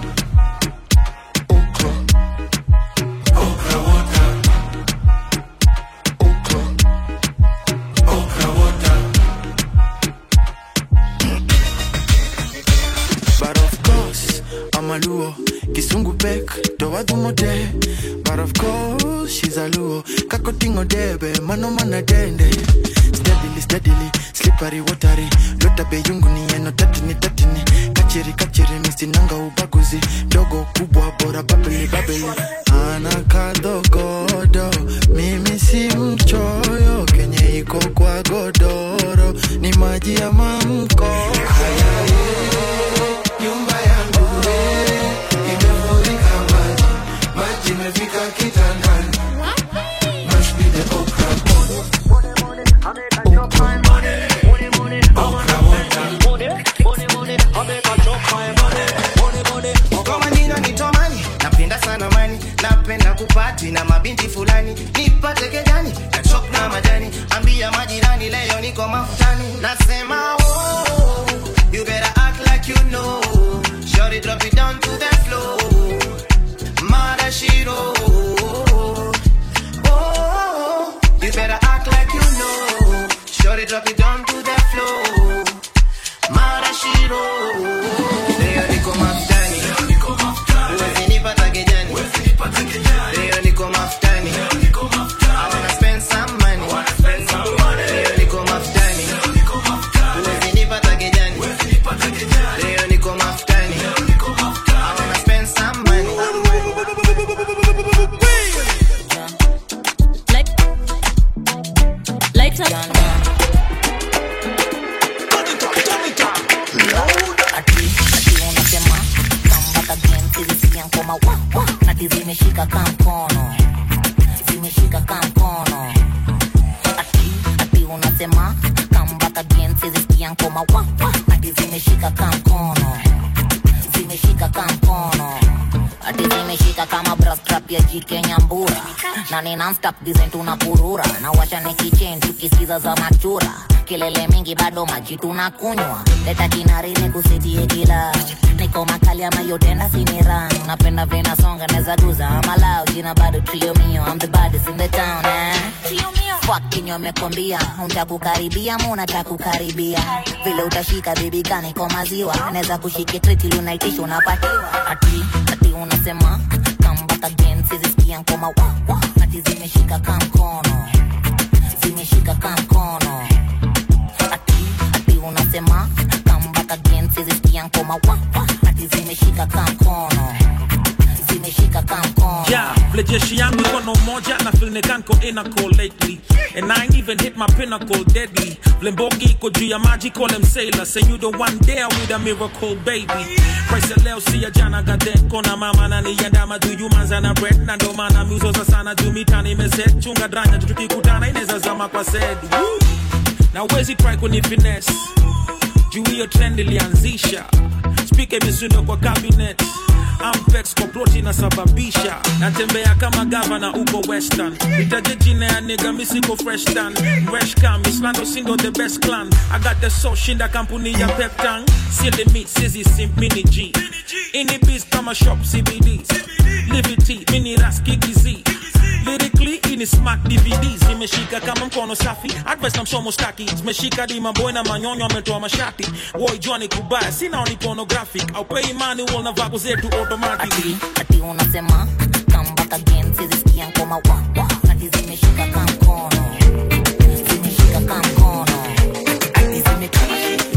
okra, okra water, okra, okra water. But of course, I'm a Luo. Kisungu pek, do adumote. But of course, she's a Luo. Kakotingo debe, mano mana dende. Steadily, steadily, slippery, watery. Lota be yungu ni eno tatini, tatini. Kachiri, kachiri, misinanga ubaguzi. Dogo kubwa, bora babili, babili. Anaka godo, mimi si mchoyo. Kenye iko kwa godoro, ni maji ya mamko. Ayaye, nyumba yangu imefurika maji, maji imefika kitandani. Must be the okra. Kama nina nitomani, napenda sana mani, napenda kupati na mabinti fulani. Nipate kejani, nachok na majani, ambia majirani leo niko mafutani. Nasema oh, you better act like you know. Shorty drop it down to the floor. Mara shiro. Oh, you better act like you know. Shorty drop it down to the floor. Mara shiro. Leo niko mafutani. Uwezi nipata kejani. Leo niko mafutani. I wanna spend some money. Leo niko mafutani. Uwezi nipata kejani. Leo niko mafutani. I wanna spend some money. Like, light up. Ati zimeshika kamkono, zimeshika kamkono. Ati, ati unasema kambaka gensi zisikia nkoma wa wa. Ati zimeshika kamkono, zimeshika kamkono. Ati zimeshika kama brass trap ya jike Nyambura. Na ni non-stop design tunapurura. Na washa ni kitchen tukisikiza za machura. Kelele mingi bado maji tunakunywa. Leta kinarine kusitie kila. Niko makali ama yote na sinira. Napenda vena songa neza guza ama lao. Jina bado trio mio, I'm the baddest in the town eh. Trio mio fucking yo mekombia. Untakukaribia muna takukaribia. Vile utashika baby gani kwa maziwa. Neza kushike triti lunaitisho unapatiwa. Ati, ati unasema kambaka gensi zisikia nkoma wa wa. Ati zimeshika kamkono, zimeshika kamkono. Ati, ati unasema kambaka gensi zisikia nkoma wa wa. Ati zimeshika kamkono, zimeshika kamkono. Yeah, vile jeshi yangu iko no moja na feel nekanko inako lately. And I ain't even hit my pinnacle deadly. Vile mbogi iko juu ya maji call him sailor. Say you the one there with a miracle baby. Price ya leo siya jana gade. Kona mama na niyandama do you manza na bread. Na ndo mana miuzo za sana jumitani meset. Chunga dranya tutukikutana ineza zama kwa sedi. Na wezi try kuni finesse. Juu hiyo trend ilianzisha. Speak misundo kwa cabinet. Ampex kwa ploti na sababisha. Natembea kama governor uko western. Itaje jina ya nigga misiko fresh tan. Fresh cam, Islando Sindo the best clan. I got the sauce shinda kampuni ya Peptang. Silly meat, Sizzy Simp, Mini G. Ini biz kama shop C B Ds. Liberty, Mini Ras, Kiki Z. Lyrically, ini smart D V Ds. Nimeshika kama mkono safi. Advice na msomo staki. Zimeshika di maboy na manyonyo ametoa mashati. Woi Johnny kubaya, sina oni pornographic. Au pay money wall na vako zetu automatic. Ati, ati unasema, come back again. Sizi sikia nkoma wa wa. Ati zimeshika kama mkono. Zimeshika kama mkono. Ati zimekama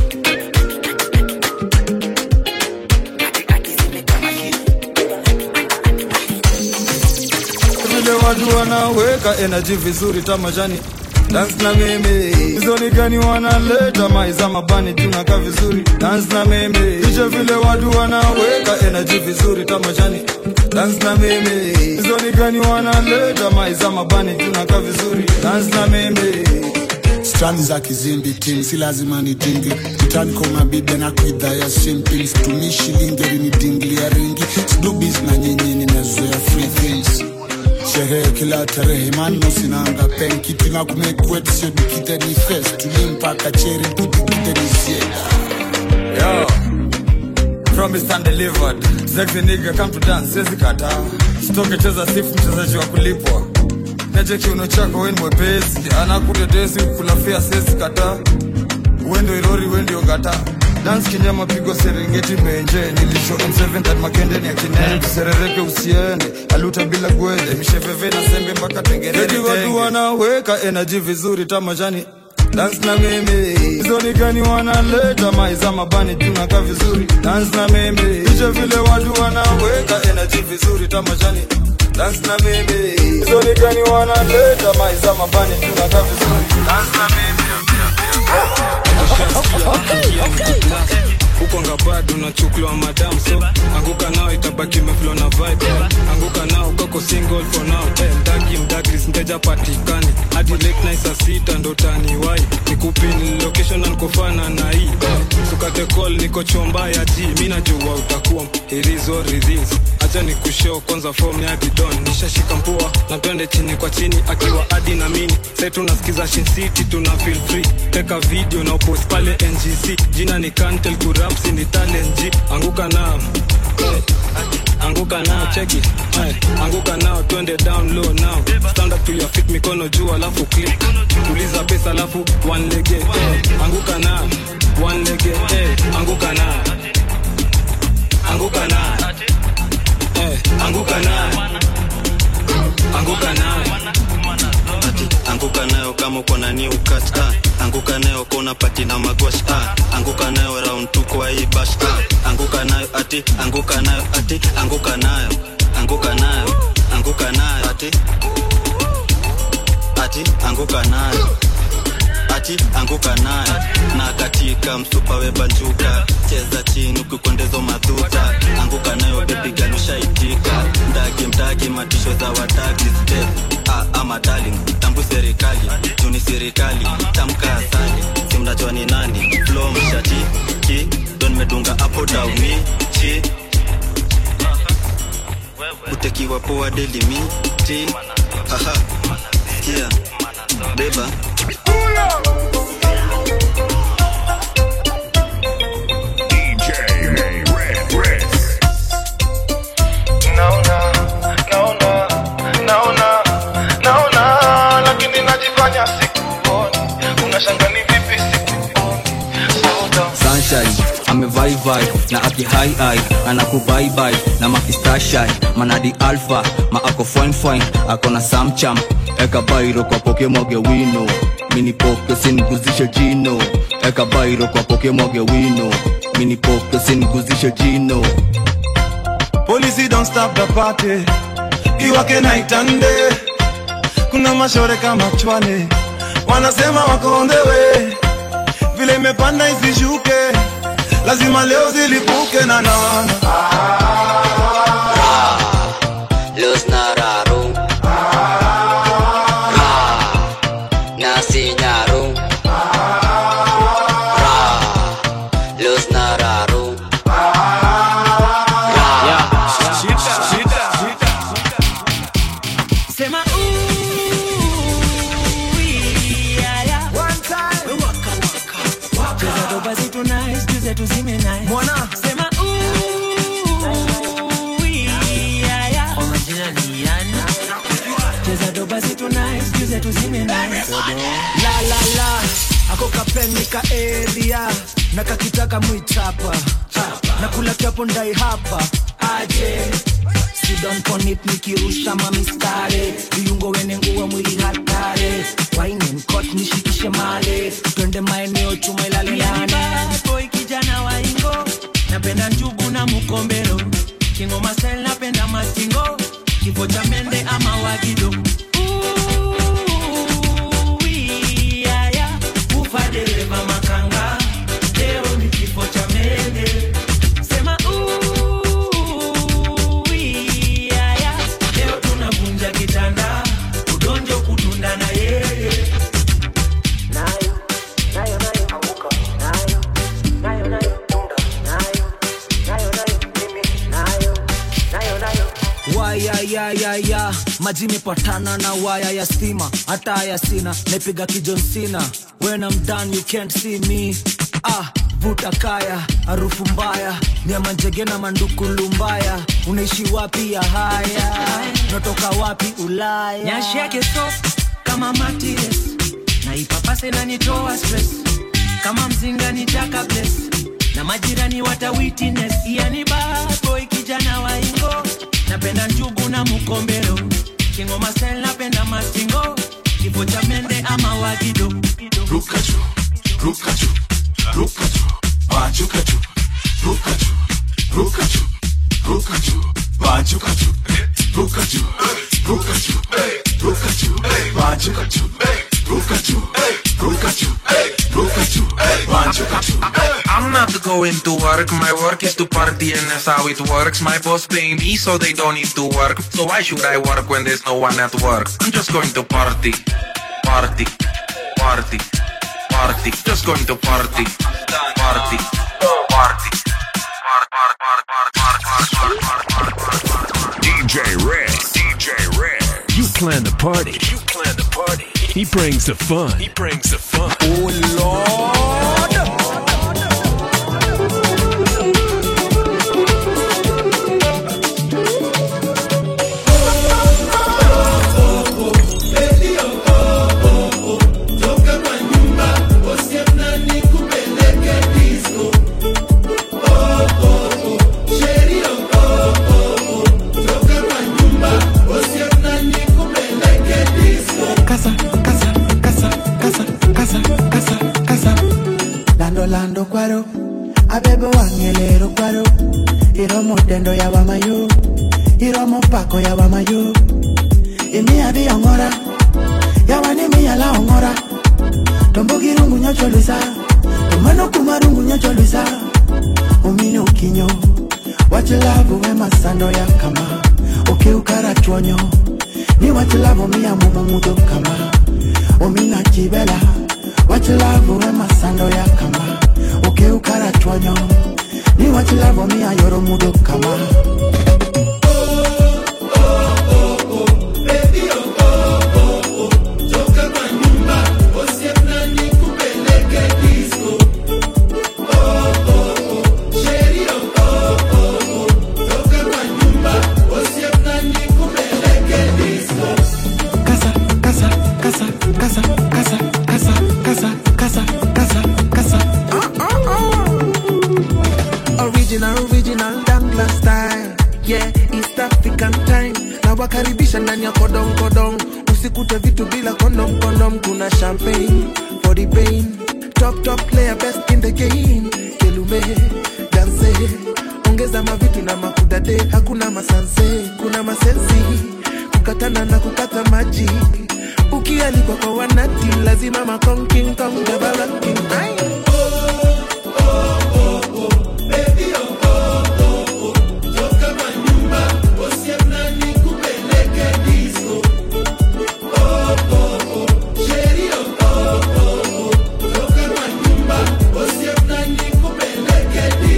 vile watu wanaweka energy vizuri tamashani dance na mimi hizo ni gani wanaleta maiza mabani tunaka vizuri dance na mimi hizo vile watu wanaweka energy vizuri tamashani dance na mimi hizo ni gani wanaleta maiza mabani tunaka vizuri dance na mimi strani za kizimbi team si lazima ni dingi kitani kwa mabibi na kuidha ya simping tumishi lingeri ni dingli ya ringi sidubis na nyinyi ninazoea free things sherehe kila tarehe mano sinanga penki tina kumekuwetu sio dukite ni fest tulimpaka cheri kudukite ni sieda yo promised and delivered sexy nigga come to dance sezi kata stoke cheza sifu mchezaji wa kulipwa neje kiuno chako weni mwepesi anakutetesi kulafia sezi kata wendo irori wendi gata dance kinyama pigo Serengeti menje nilisho M seven that makende ni akinene tuserereke usiende aluta bila gwede misheveve na sembe mpaka tengereni tenge watu wanaweka energy vizuri tamashani dance na mimi hizo ni gani wanaleta maiza mabani tunaka vizuri dance na mimi hizo vile watu wanaweka energy vizuri tamashani dance na mimi hizo ni gani wanaleta maiza mabani tunaka vizuri dance na mimi uko ngabado na chuklo madam so anguka nao itabaki meflo na vibe anguka nao koko single for now hey, mdagi mdagi mteja patikani hadi late night saa sita ndo tani wai nikupini location ankofana na hii hey, sukate call niko chomba ya G mimi najua utakuwa irizo rizis acha nikushow kwanza form ya bidon nishashika mpua na twende chini kwa chini akiwa hadi na mini sasa tunasikiza Shin City tuna feel free teka video na post pale N G C jina ni Kantel Kurap ni talent G anguka nao hey. Anguka nao check it hey. Anguka nao twende down low now stand up to your feet mikono juu alafu click tuliza pesa alafu one leg hey. Anguka nao one leg hey. Anguka nao Anguka nao hey. Anguka nao Anguka nao anguka nayo kama uko na new cut ah. Anguka nayo kona pati na magwash ah. Anguka nayo round two kwa hii bash ah. Anguka nayo ati anguka nayo ati anguka nayo anguka nayo anguka nayo ati ati anguka nayo ati anguka nayo na katika msupa webanjuka cheza chini ukikondezo madhuta anguka nayo baby girl ushaitika ndagi mdagi matisho za watagi step ah ama darling tambu serikali tuni serikali tamka asali simnajua ni nani flow mshati ki don medunga hapo down ni chi utekiwa poa daily me ti haha kia beba D J Red Red naona naona naona naona lakini najifanya sikuoni unashanga ni vipi sikuoni sunshine amevai vai na aki high high anakubai bai na makistashai manadi alpha ma ako fine fine ako na samcham eka bairo kwa poke moge wino mini poke siniguzishe jino eka bairo kwa poke moge wino mini poke siniguzishe jino. Police don't stop the party iwake night and day kuna mashore kama chwane wanasema wako on the way vile imepanda isishuke lazima leo zilipuke na naona Los Nararu Ra Nasi Nyaru Ra Los Nararu Ra tuzime nice. Mwana sema ooh yeah yeah. Oma jina ni yani. Cheza doba zetu nice, juze tuzime nice. La la la, ako kapeni ka area, na kakitaka muitapa. Na kula kiapo ndai hapa, aje. Sit down on it, nikirusha mamistare. Viungo wene nguwa mwili hatare. Wine mkot nishikishe male. Twende maeneo chuma ilale nane. Boy kijana wa ingo, napenda njugu na mukombero. Kingo masel napenda mastingo. Kifo cha mende ama wagido. Ooh, yeah, yeah. Ufadele mama kanga. Leo ni kifo cha mende. Sema ooh, yeah, yeah. Leo tunavunja kitanda. Udonjo kutunda na yeye. Nayo, nayo, nayo, amuka. Nayo, nayo, nayo, tunda. Nayo, nayo, nayo, mimi. Nayo, nayo, nayo. Waya ya ya ya, maji mepatana na waya ya stima. Hata ya sina, nepiga kijon sina. When I'm done you can't see me. Ah, vuta kaya, harufu mbaya. Ni ya manjege na manduku lumbaya. Unaishi wapi ya haya? Notoka wapi Ulaya? Nyashi yake soft, kama matires. Na ipapase na nitoa stress. Kama mzinga ni jaka bless. Na majirani wata witness. Yani bad boy kijana wa ingo. Napenda njugu na mukombero. Kingo masel napenda mastingo. Kifo cha mende ama wagido. Rukachu, rukachu, rukachu, bajukachu, rukachu, rukachu, rukachu, bajukachu, rukachu, rukachu, rukachu, bajukachu, rukachu, rukachu, rukachu, bajukachu. I'm not going to work, my work is to party and that's how it works. My boss paying me so they don't need to work. So why should I work when there's no one at work? I'm just going to party, party, party, party. Just going to party, party, party. D J Rick, D J Rick. You plan the party. You plan the party. He brings the fun. He brings the fun. Oh Lord. Lando kwaro, abebe wangelero kwaro. Iromo dendo ya wamayo, iromo pako ya wamayo. Imi abi ongora, ya wani mi ya la ongora. Tombogi rungu nyocho luisa, umano kumarungu nyocho luisa. Umini ukinyo, wachilavu we masando ya kama. Uke ukara chuonyo, ni wachilavu mi ya mumu mudo kama. Umina kibela, wachilavu we masando ya kama. Uke ukara chuonyo, ni wachilavu mi ya yoro mudo kama. Wakaribisha ndani ya kodong kodong. Usikute vitu bila kondom kondom. Kuna champagne for the pain. Top top player best in the game. Kelume dance, ongeza mavitu na makudade. Hakuna masanse, kuna masensi. Kukatana na kukata maji. Ukialikwa kwa wanati lazima makong king kong jabala king.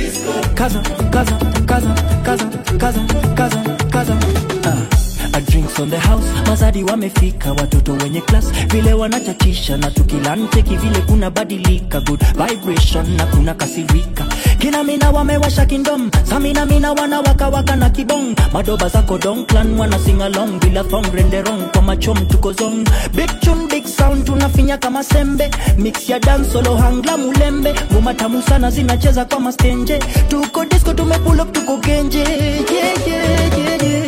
Casa, casa, casa, casa, casa, casa, casa. Uh, I drink Dogs on the house, mazadi wamefika, watoto wenye class vile wanachachisha na tukilanteki vile kuna badilika, good vibration na kuna kasirika. Kina mina wamewasha kingdom, samina mina wana waka waka na kibong. Madoba zako don clan wana sing along bila thong renderong kwa machom tuko zone. Big tune big sound tunafinya kama sembe, mix ya dance solo hangla mulembe. Ngoma tamu sana zinacheza kwa mastenje, tuko disco tumepull up tuko genje. Yeah yeah yeah yeah.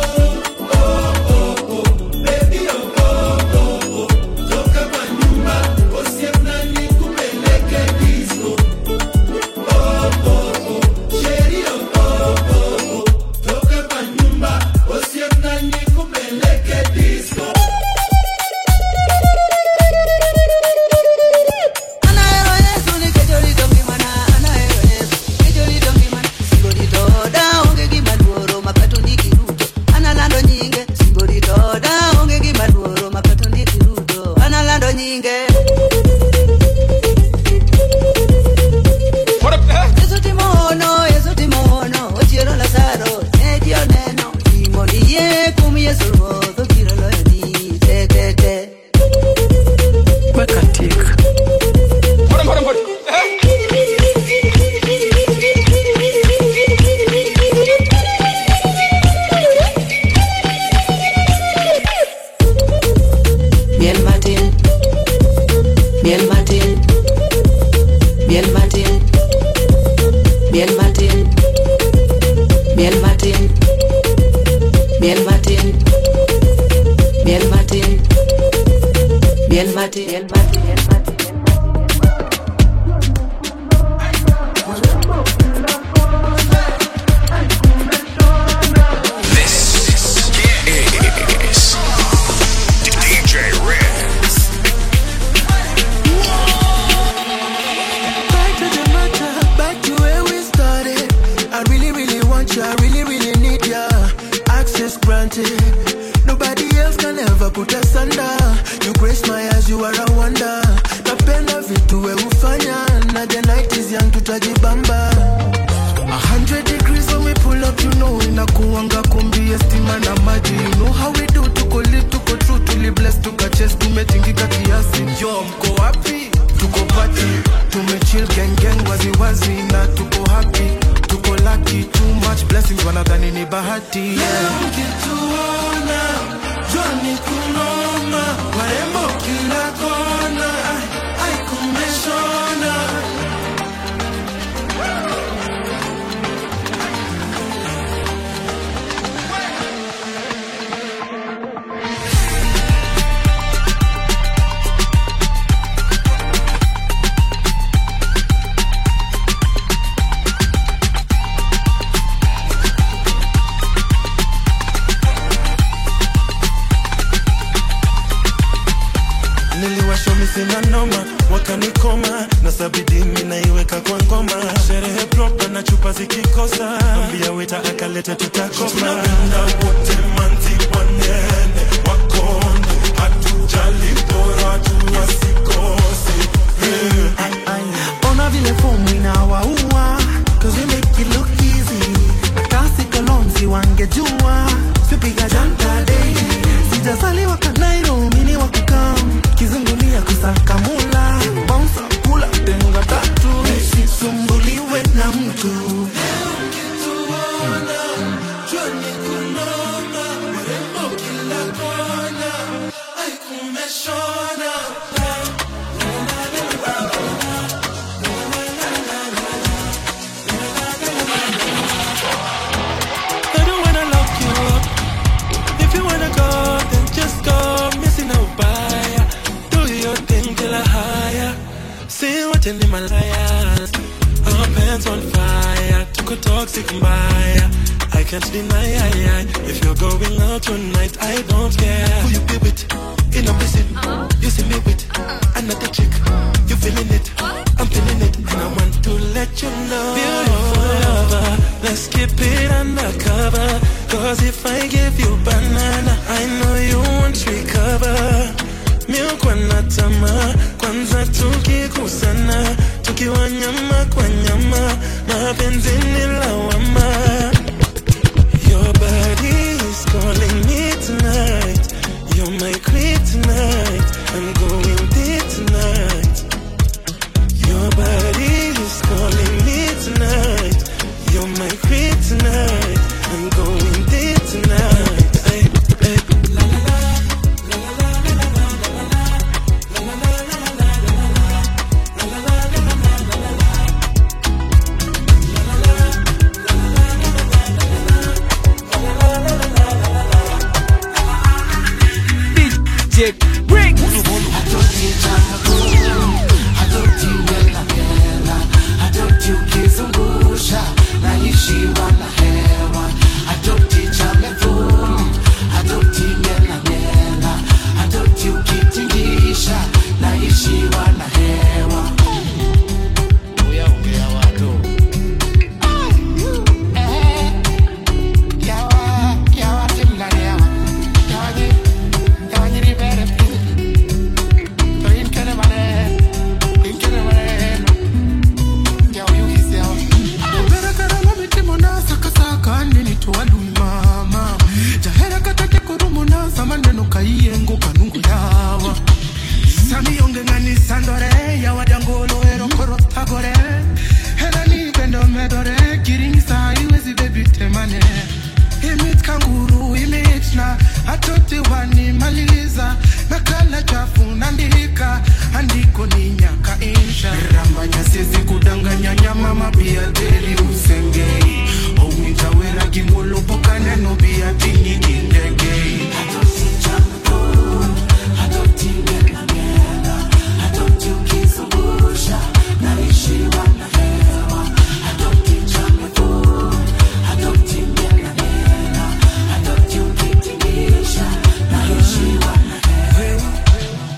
Tukiwa nyama kwa nyama, mapenzi ni lawama. Your body is calling me tonight.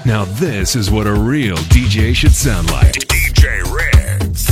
Now this is what a real D J should sound like. D J Rex.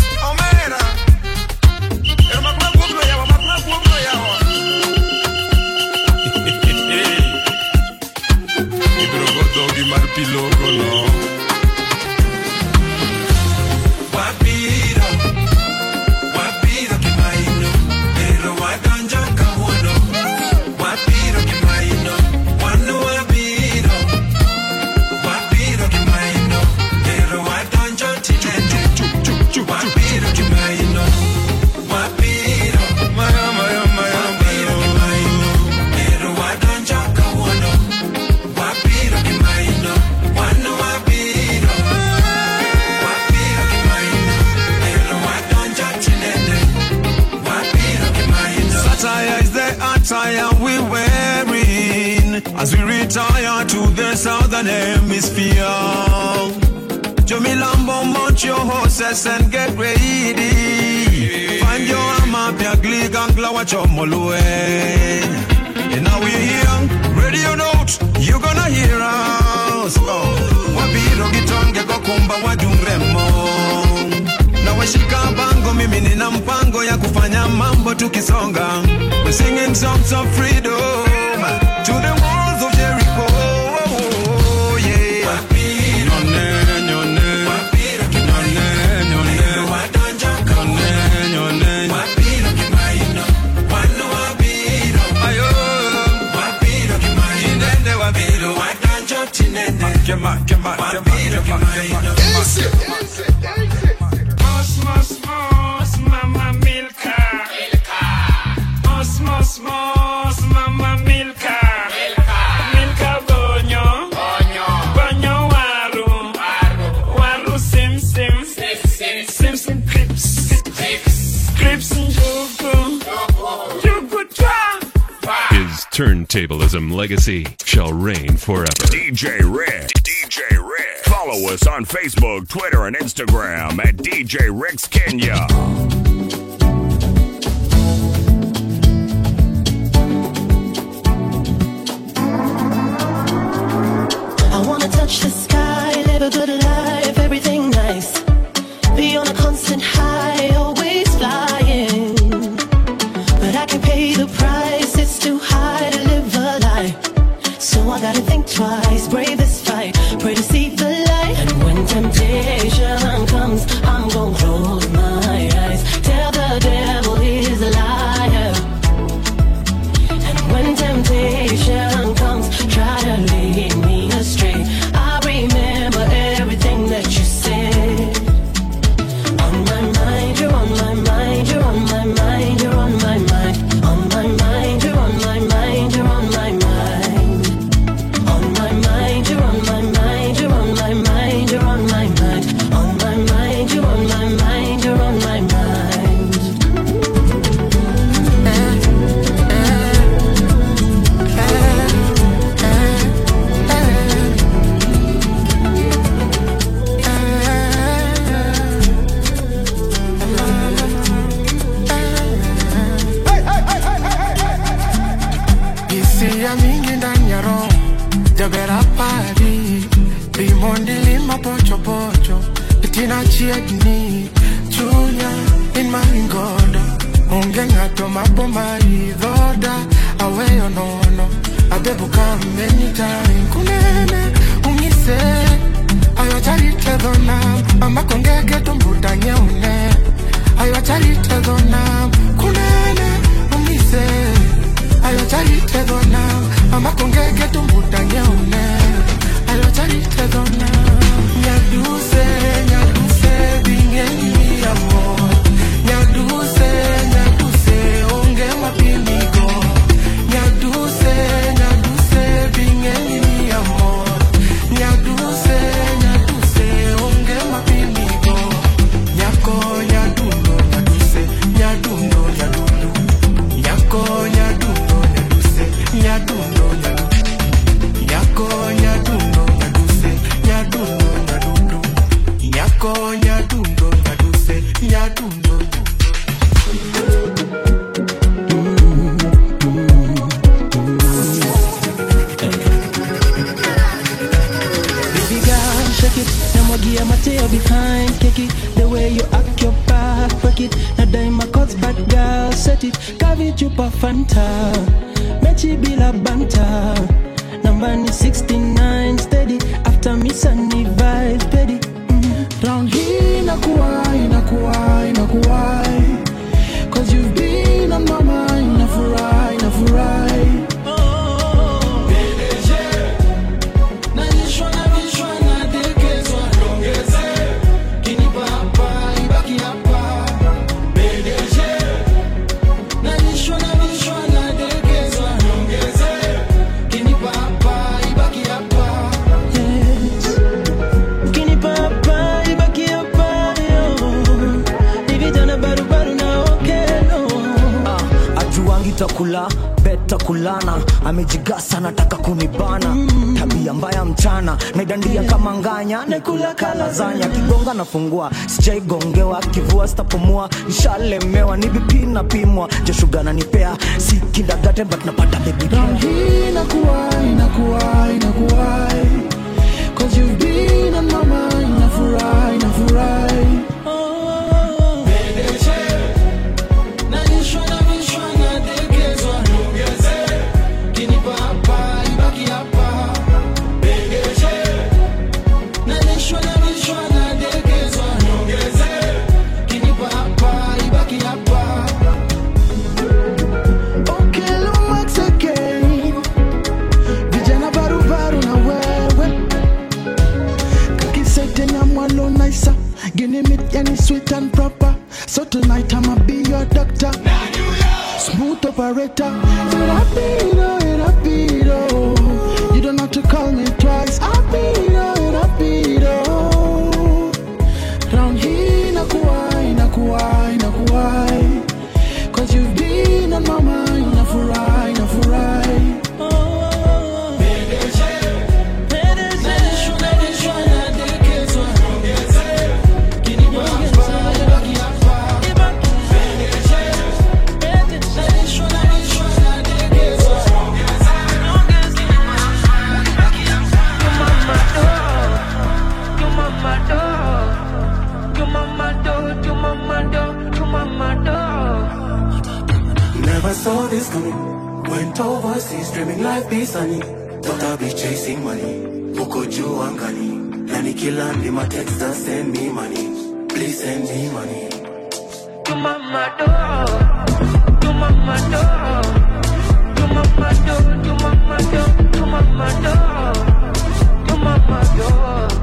Attire we wearing as we retire to the southern hemisphere. Jomi Lambo, mount your horses and get ready. Find your armor, your glig and glow at your molue. And now we're here, radio note, you gonna hear us. Oh, wabiro gitonge go kumba wajungremo. Na washika bango mimi nina mpango ya kufanya mambo tukisonga. We're singing songs of freedom to the walls of Jericho. Oh, yeah. Nyone, nyone. Nyone, nyone. Nyone, nyone. Ayo. Inende wabiro. Kema, kema, kema, kema, kema. Mos, mos, mama Milka. Mos, mos, mos, mama Milka. Milka bonyo. Bonyo waru. Waru sim sim. Sim sim clips. Clips njugu. Njugu twa. His turntablism legacy shall reign forever. D J Rex. D J Rex. Follow us on Facebook, Twitter, and Instagram at D J Rex Kenya. I wanna touch the sky, live a good life, everything nice. Be on a constant high, always flying. But I can pay the price, it's too high to live a lie. So I gotta think twice, brave this fight, pray to see the light. And when temptation comes, I'm gonna close my eyes. Tell the devil he's a liar. And when temptation comes, try to lead me astray. I remember everything that you said. On my mind, you're on my mind, you're on my mind, you're on my mind. On my mind, you're on my mind, you're on my mind. On my mind, you're on my mind, you're on my mind, you're on my mind. On my mind, you're on my mind, you're on my mind. Hisia mingi ndani ya roho, jabera pari, rimondi lima pocho pocho, itina chiegni, Julia in my ngondo, unge ngato mabomari, dhoda, aweyo nono, abebu come anytime, kunene, ungise, ayo charite dhona, ama kongege tumbuta nyeune, ayo charite dhona, kunene, ungise, ayo charite dhona, ama kongege tumbuta nyeune, ayo charite dhona. Nyaduse, nyaduse, bingeni amor. Nyaduse, nyaduse, onge mapinigo. Nyaduse, nyaduse, bingeni amor. Nyaduse, nyaduse, onge mapinigo. Nyako, nyadundo, nyaduse, nyadundo, nyadundo. Nyako, nyadundo, nyaduse, nyadundo, nyadundo. party you're behind, kick it. The way you act your back, break it. Now die my cuts, bad girl, set it. Cavi chupa fanta, mechi bila banta. Number ni sixty-nine, steady. After me sunny vibes, steady. Mm. Round here, inakuwai, inakuwai, inakuwai. Cause you've been on my mind, nafurai, nafurai. Kula, beta kulana. Amejigasa nataka kunibana. mm. Tabia mbaya mchana naidandia kama nganya. Nekula kalazanya kigonga nafungua. Sijai gongewa kivua stapumua. Nishalemewa ni bipi napimwa. Jeshuga na nipea si kindagate but napata baby. Round here inakuwai, inakuwai, inakuwai. Cause you've been on my mind, nafurai, nafurai. Sweet and proper. So tonight I'ma be your doctor. Smooth operator. Rapido, rapido. You don't have to call me twice. Rapido, rapido. Round here, nakuwai, nakuwai, nakuwai. Cause you've been on my mind. Nafurai, nafurai. Never saw this coming. Went overseas, dreaming life be sunny. Thought I'd be chasing money. Moko juu angani. Nani kila ndi my text that send me money. Please send me money. You mama do, you mama do, you mama do, you mama do, you mama do, you mama do.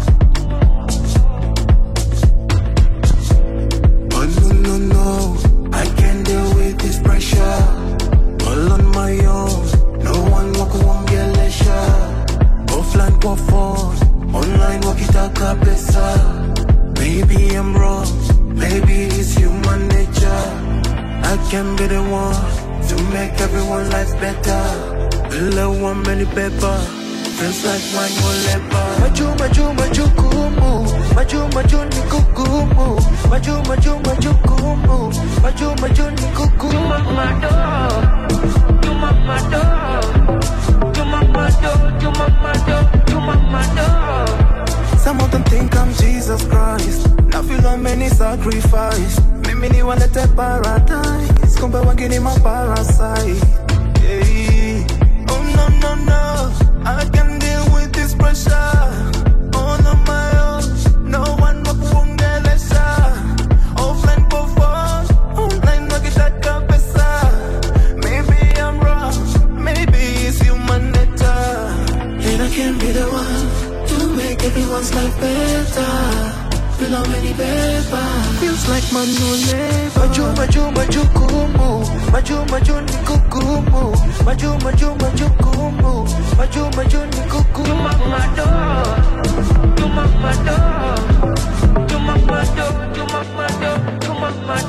Oh no no no, I can't deal with this pressure. All on my own, no one walk on get leisure. Offline kwa phone, online wakitaka pesa. Maybe I'm wrong, maybe it's human nature. I can be the one to make everyone's life better. Below one many paper, feels like one more leper. Maju, maju, maju kumu. Maju, maju ni kukumu. Maju, maju, maju kumu. Maju, maju ni kukumu. You mama do, you mama do, you mama do, you mama do, you mama do. Some of them think I'm Jesus Christ. Now feel how many sacrifice. Mimi ni walete paradise. Kumbe wengine ma parasite. Yeah. Oh no no no, I can deal with this pressure. All on my own, no one wakuongelesha. Offline kwa phone, online wakitaka pesa. Maybe I'm wrong, maybe it's human nature. And I can be the one to make everyone's life better. Feel how many paper, feels like manual labor. Maju, maju, maju kumu. Maju, maju ni kukumu. Maju, maju, maju kumu. Maju, maju ni kukumu. You mama do, you mama do, you mama do, you mama do, you mama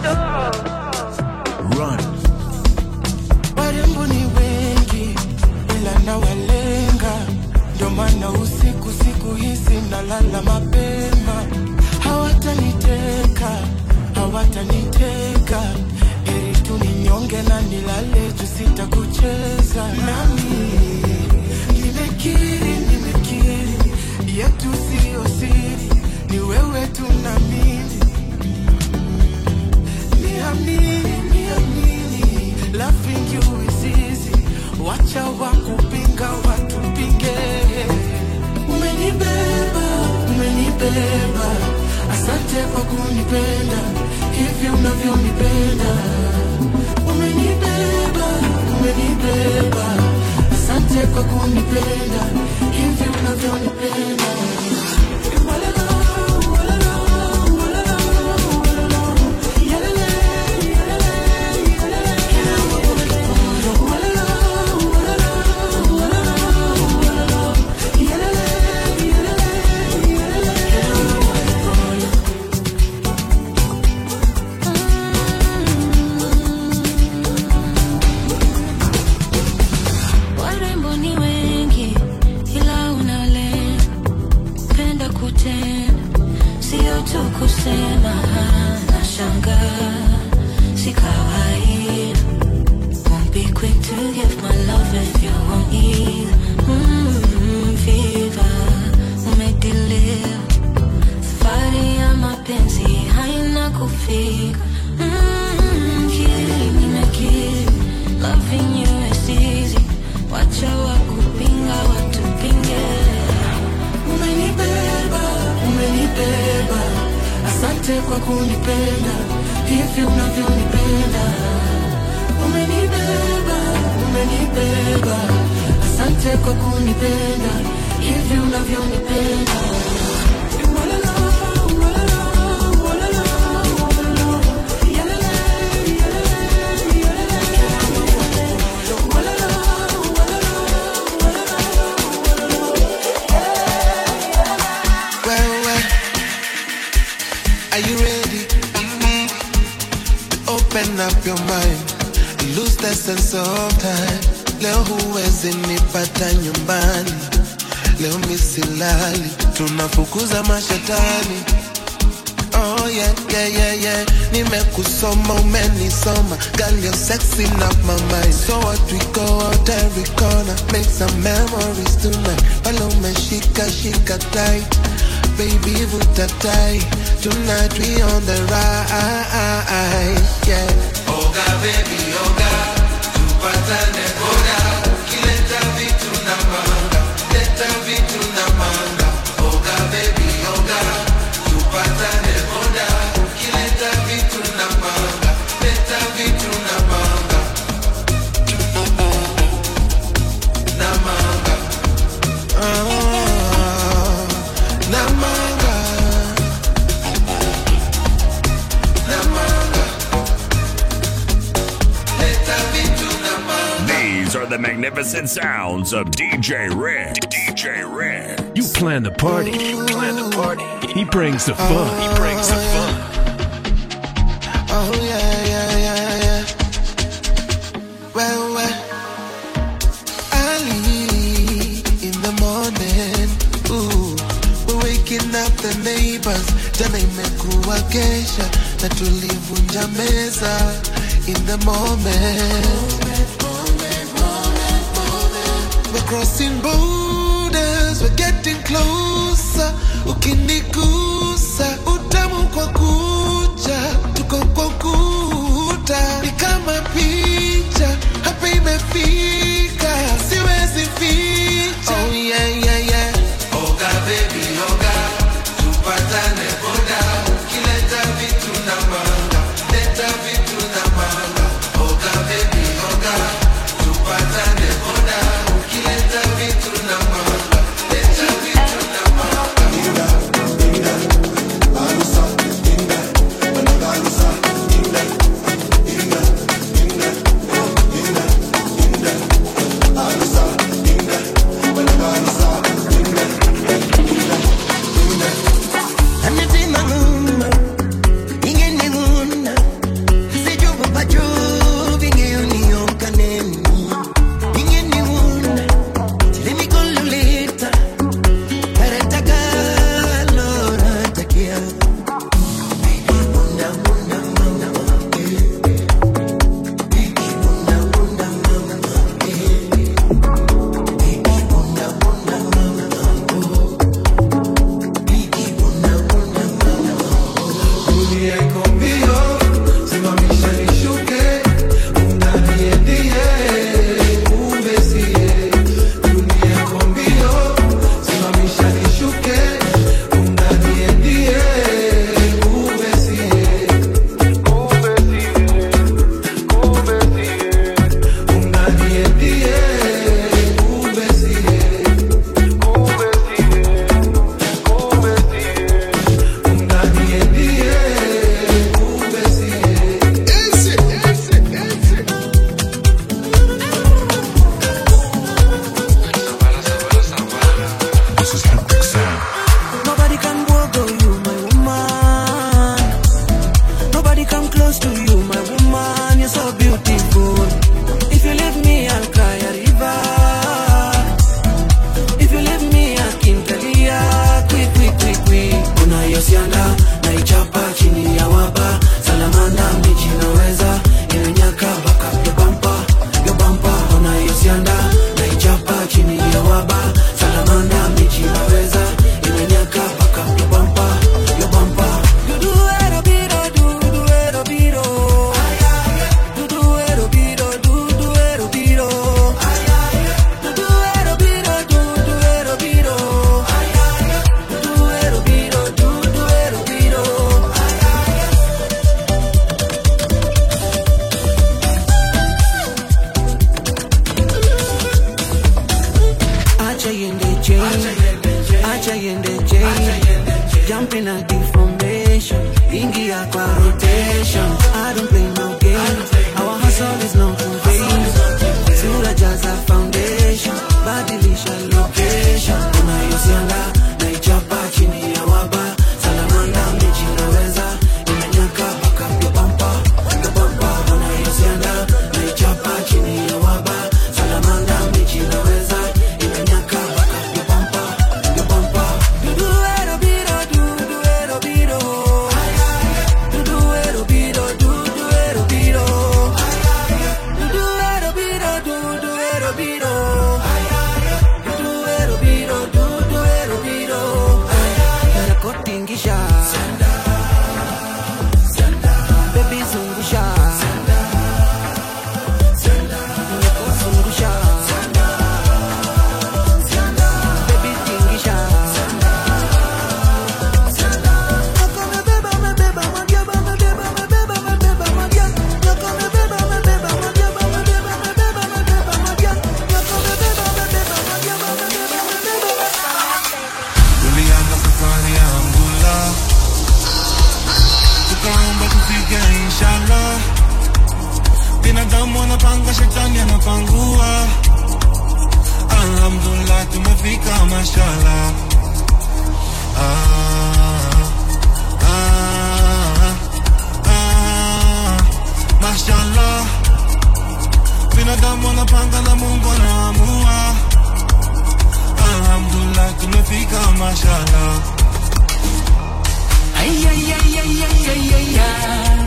do. Run. Warembo ni wengi, ila na walenga. Ndio maana usiku siku hizi nalala mapema. Hawataniteka, hawataniteka. Heri tu ninyonge na nilale juu sitakucheza. Nami nimekiri, nimekiri yetu sio siri. Ni kunipenda hivi unavyonipenda. Umenibeba, umenibeba. Asante kwa kunipenda hivi unavyonipenda. Warembo ni wengi ila unale penda kutenda, sio tu kusema. Nashangaa si kawaida. Won't be quick to give my love if you won't either. Mm, fever umedeliver. Safari ya mapenzi haina kufika. Mm, kili nimekili. Loving you is easy. Wacha wakupinga watupinge. Umenibeba, umenibeba. Asante kwa kunipenda hivi unavyonipenda. Umenibeba, umenibeba. Asante kwa kunipenda hivi unavyonipenda. Are you ready? Mm-hmm. Open up your mind, lose the sense of time. Leo huwezi nipata nyumbani, leo misilali, tunafukuza mashetani. Oh yeah, yeah, yeah, yeah. Nimekusoma, umenisoma. Girl, you're sexy, not my mind. So what, we go out every corner, make some memories tonight. Follow me, shika, shika tight. Baby, vuta tight. Tonight we on the ride, yeah. Oga baby, oga, tupatane boda. Kileta vitu na manga, leta vitu na manga. Oga baby, oga, tupatane boda. Kileta vitu na manga, leta vitu na manga. Na manga. Oh, na manga. These are the magnificent sounds of D J Red. D J Red. You plan the party. You plan the party. He brings the fun. He brings the fun. Oh yeah, yeah, yeah, yeah. Well, well, early in the morning, ooh, we're waking up the neighbors. Jana imekuwa kesha na tulivunja meza in the moment. We're crossing borders, we're getting closer. Ukinigusa, utamu kwa kucha, tuko kwa kuta. Ni kama picha, hapa imefika, siwezi ficha. Oh yeah, yeah, yeah. Oga baby, oga, tupatane boda. Kileta vitu na manga, leta vitu na manga. Oga baby, oga, tupatane boda. Kileta vitu na manga, leta vitu na manga. Inda, inda, balusa, inda, balusa, inda, inda, inda, inda, inda. iende chain. Jumping at the formation, ingia kwa rotation. I don't play no games, our hustle is not in vain. Sura jaza foundation, badilisha location. Unayosianga, naichapa chini ya waba. Salamanda mbichi naweza, imenyaka baka pia bumper, the bumper. Unayosianga, naichapa chini ya waba. Salamanda mbichi naweza, imenyaka baka pia bumper, the bumper. Duduero biro, duduero biro. Duduero biro, duduero biro. Duduero biro, duduero biro. Duduero biro, duduero biro. Nakotingisha baby zungusha nakuzungusha baby tingisha Tulianza safari ya Alhamdulillah, tukaomba tufike inshallah. Binadamu anapanga, shetani anapangua. Alhamdulillah tumefika mashallah. Ah, ah, ah, mashallah. Binadamu anapanga na Mungu anaamua. Alhamdulillah tumefika mashallah. Ay ay ay ay ay ay ay ay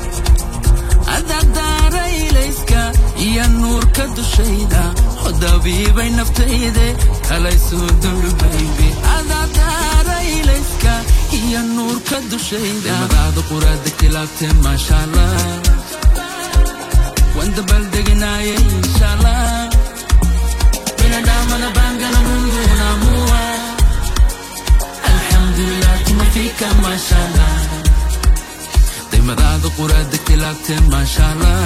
Adadara ilayska ya nur ka dushayda Hudabiibay naftayde kala soo dur baby Adadara ilayska ya nur ka dushayda Madada qurada kilabte mashallah Wanda baldegnaya inshallah Binadamu anapanga na Mungu anaamua. Alhamdulillah tumefika mashallah. Timadado qurada kilabte mashallah.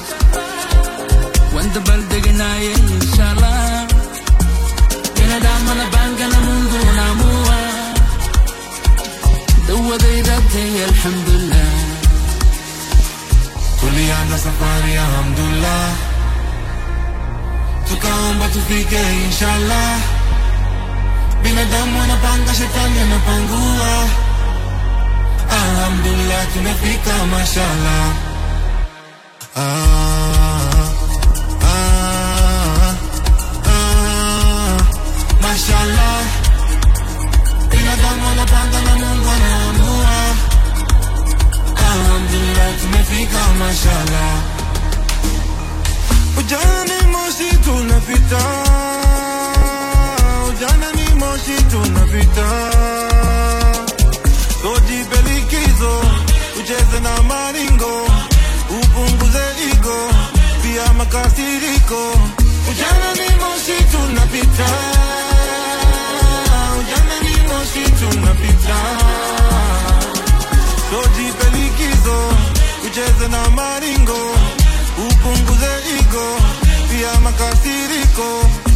Wanda baldegnaya inshallah. Binadamu anapanga na Mungu anaamua. Dawadaydatay alhamdulillah. Tulianza safari ya Alhamdulillah, tukaomba tufike inshallah. Binadamu anapanga, shetani anapangua. Alhamdulillah tumefika mashallah. Ah, ah, ah, mashallah. Binadamu anapanga na Mungu anaamua. Alhamdulillah tumefika mashallah. Ujana ni moshi tunapita, ujana ni moshi tunapita. Sojipe likizo, ucheze na maringo, upunguze ego, pia makasiriko. Ujana ni moshi tunapita, ujana ni moshi tunapita. Sojipe likizo, ucheze na maringo, upunguze ego, pia makasiriko.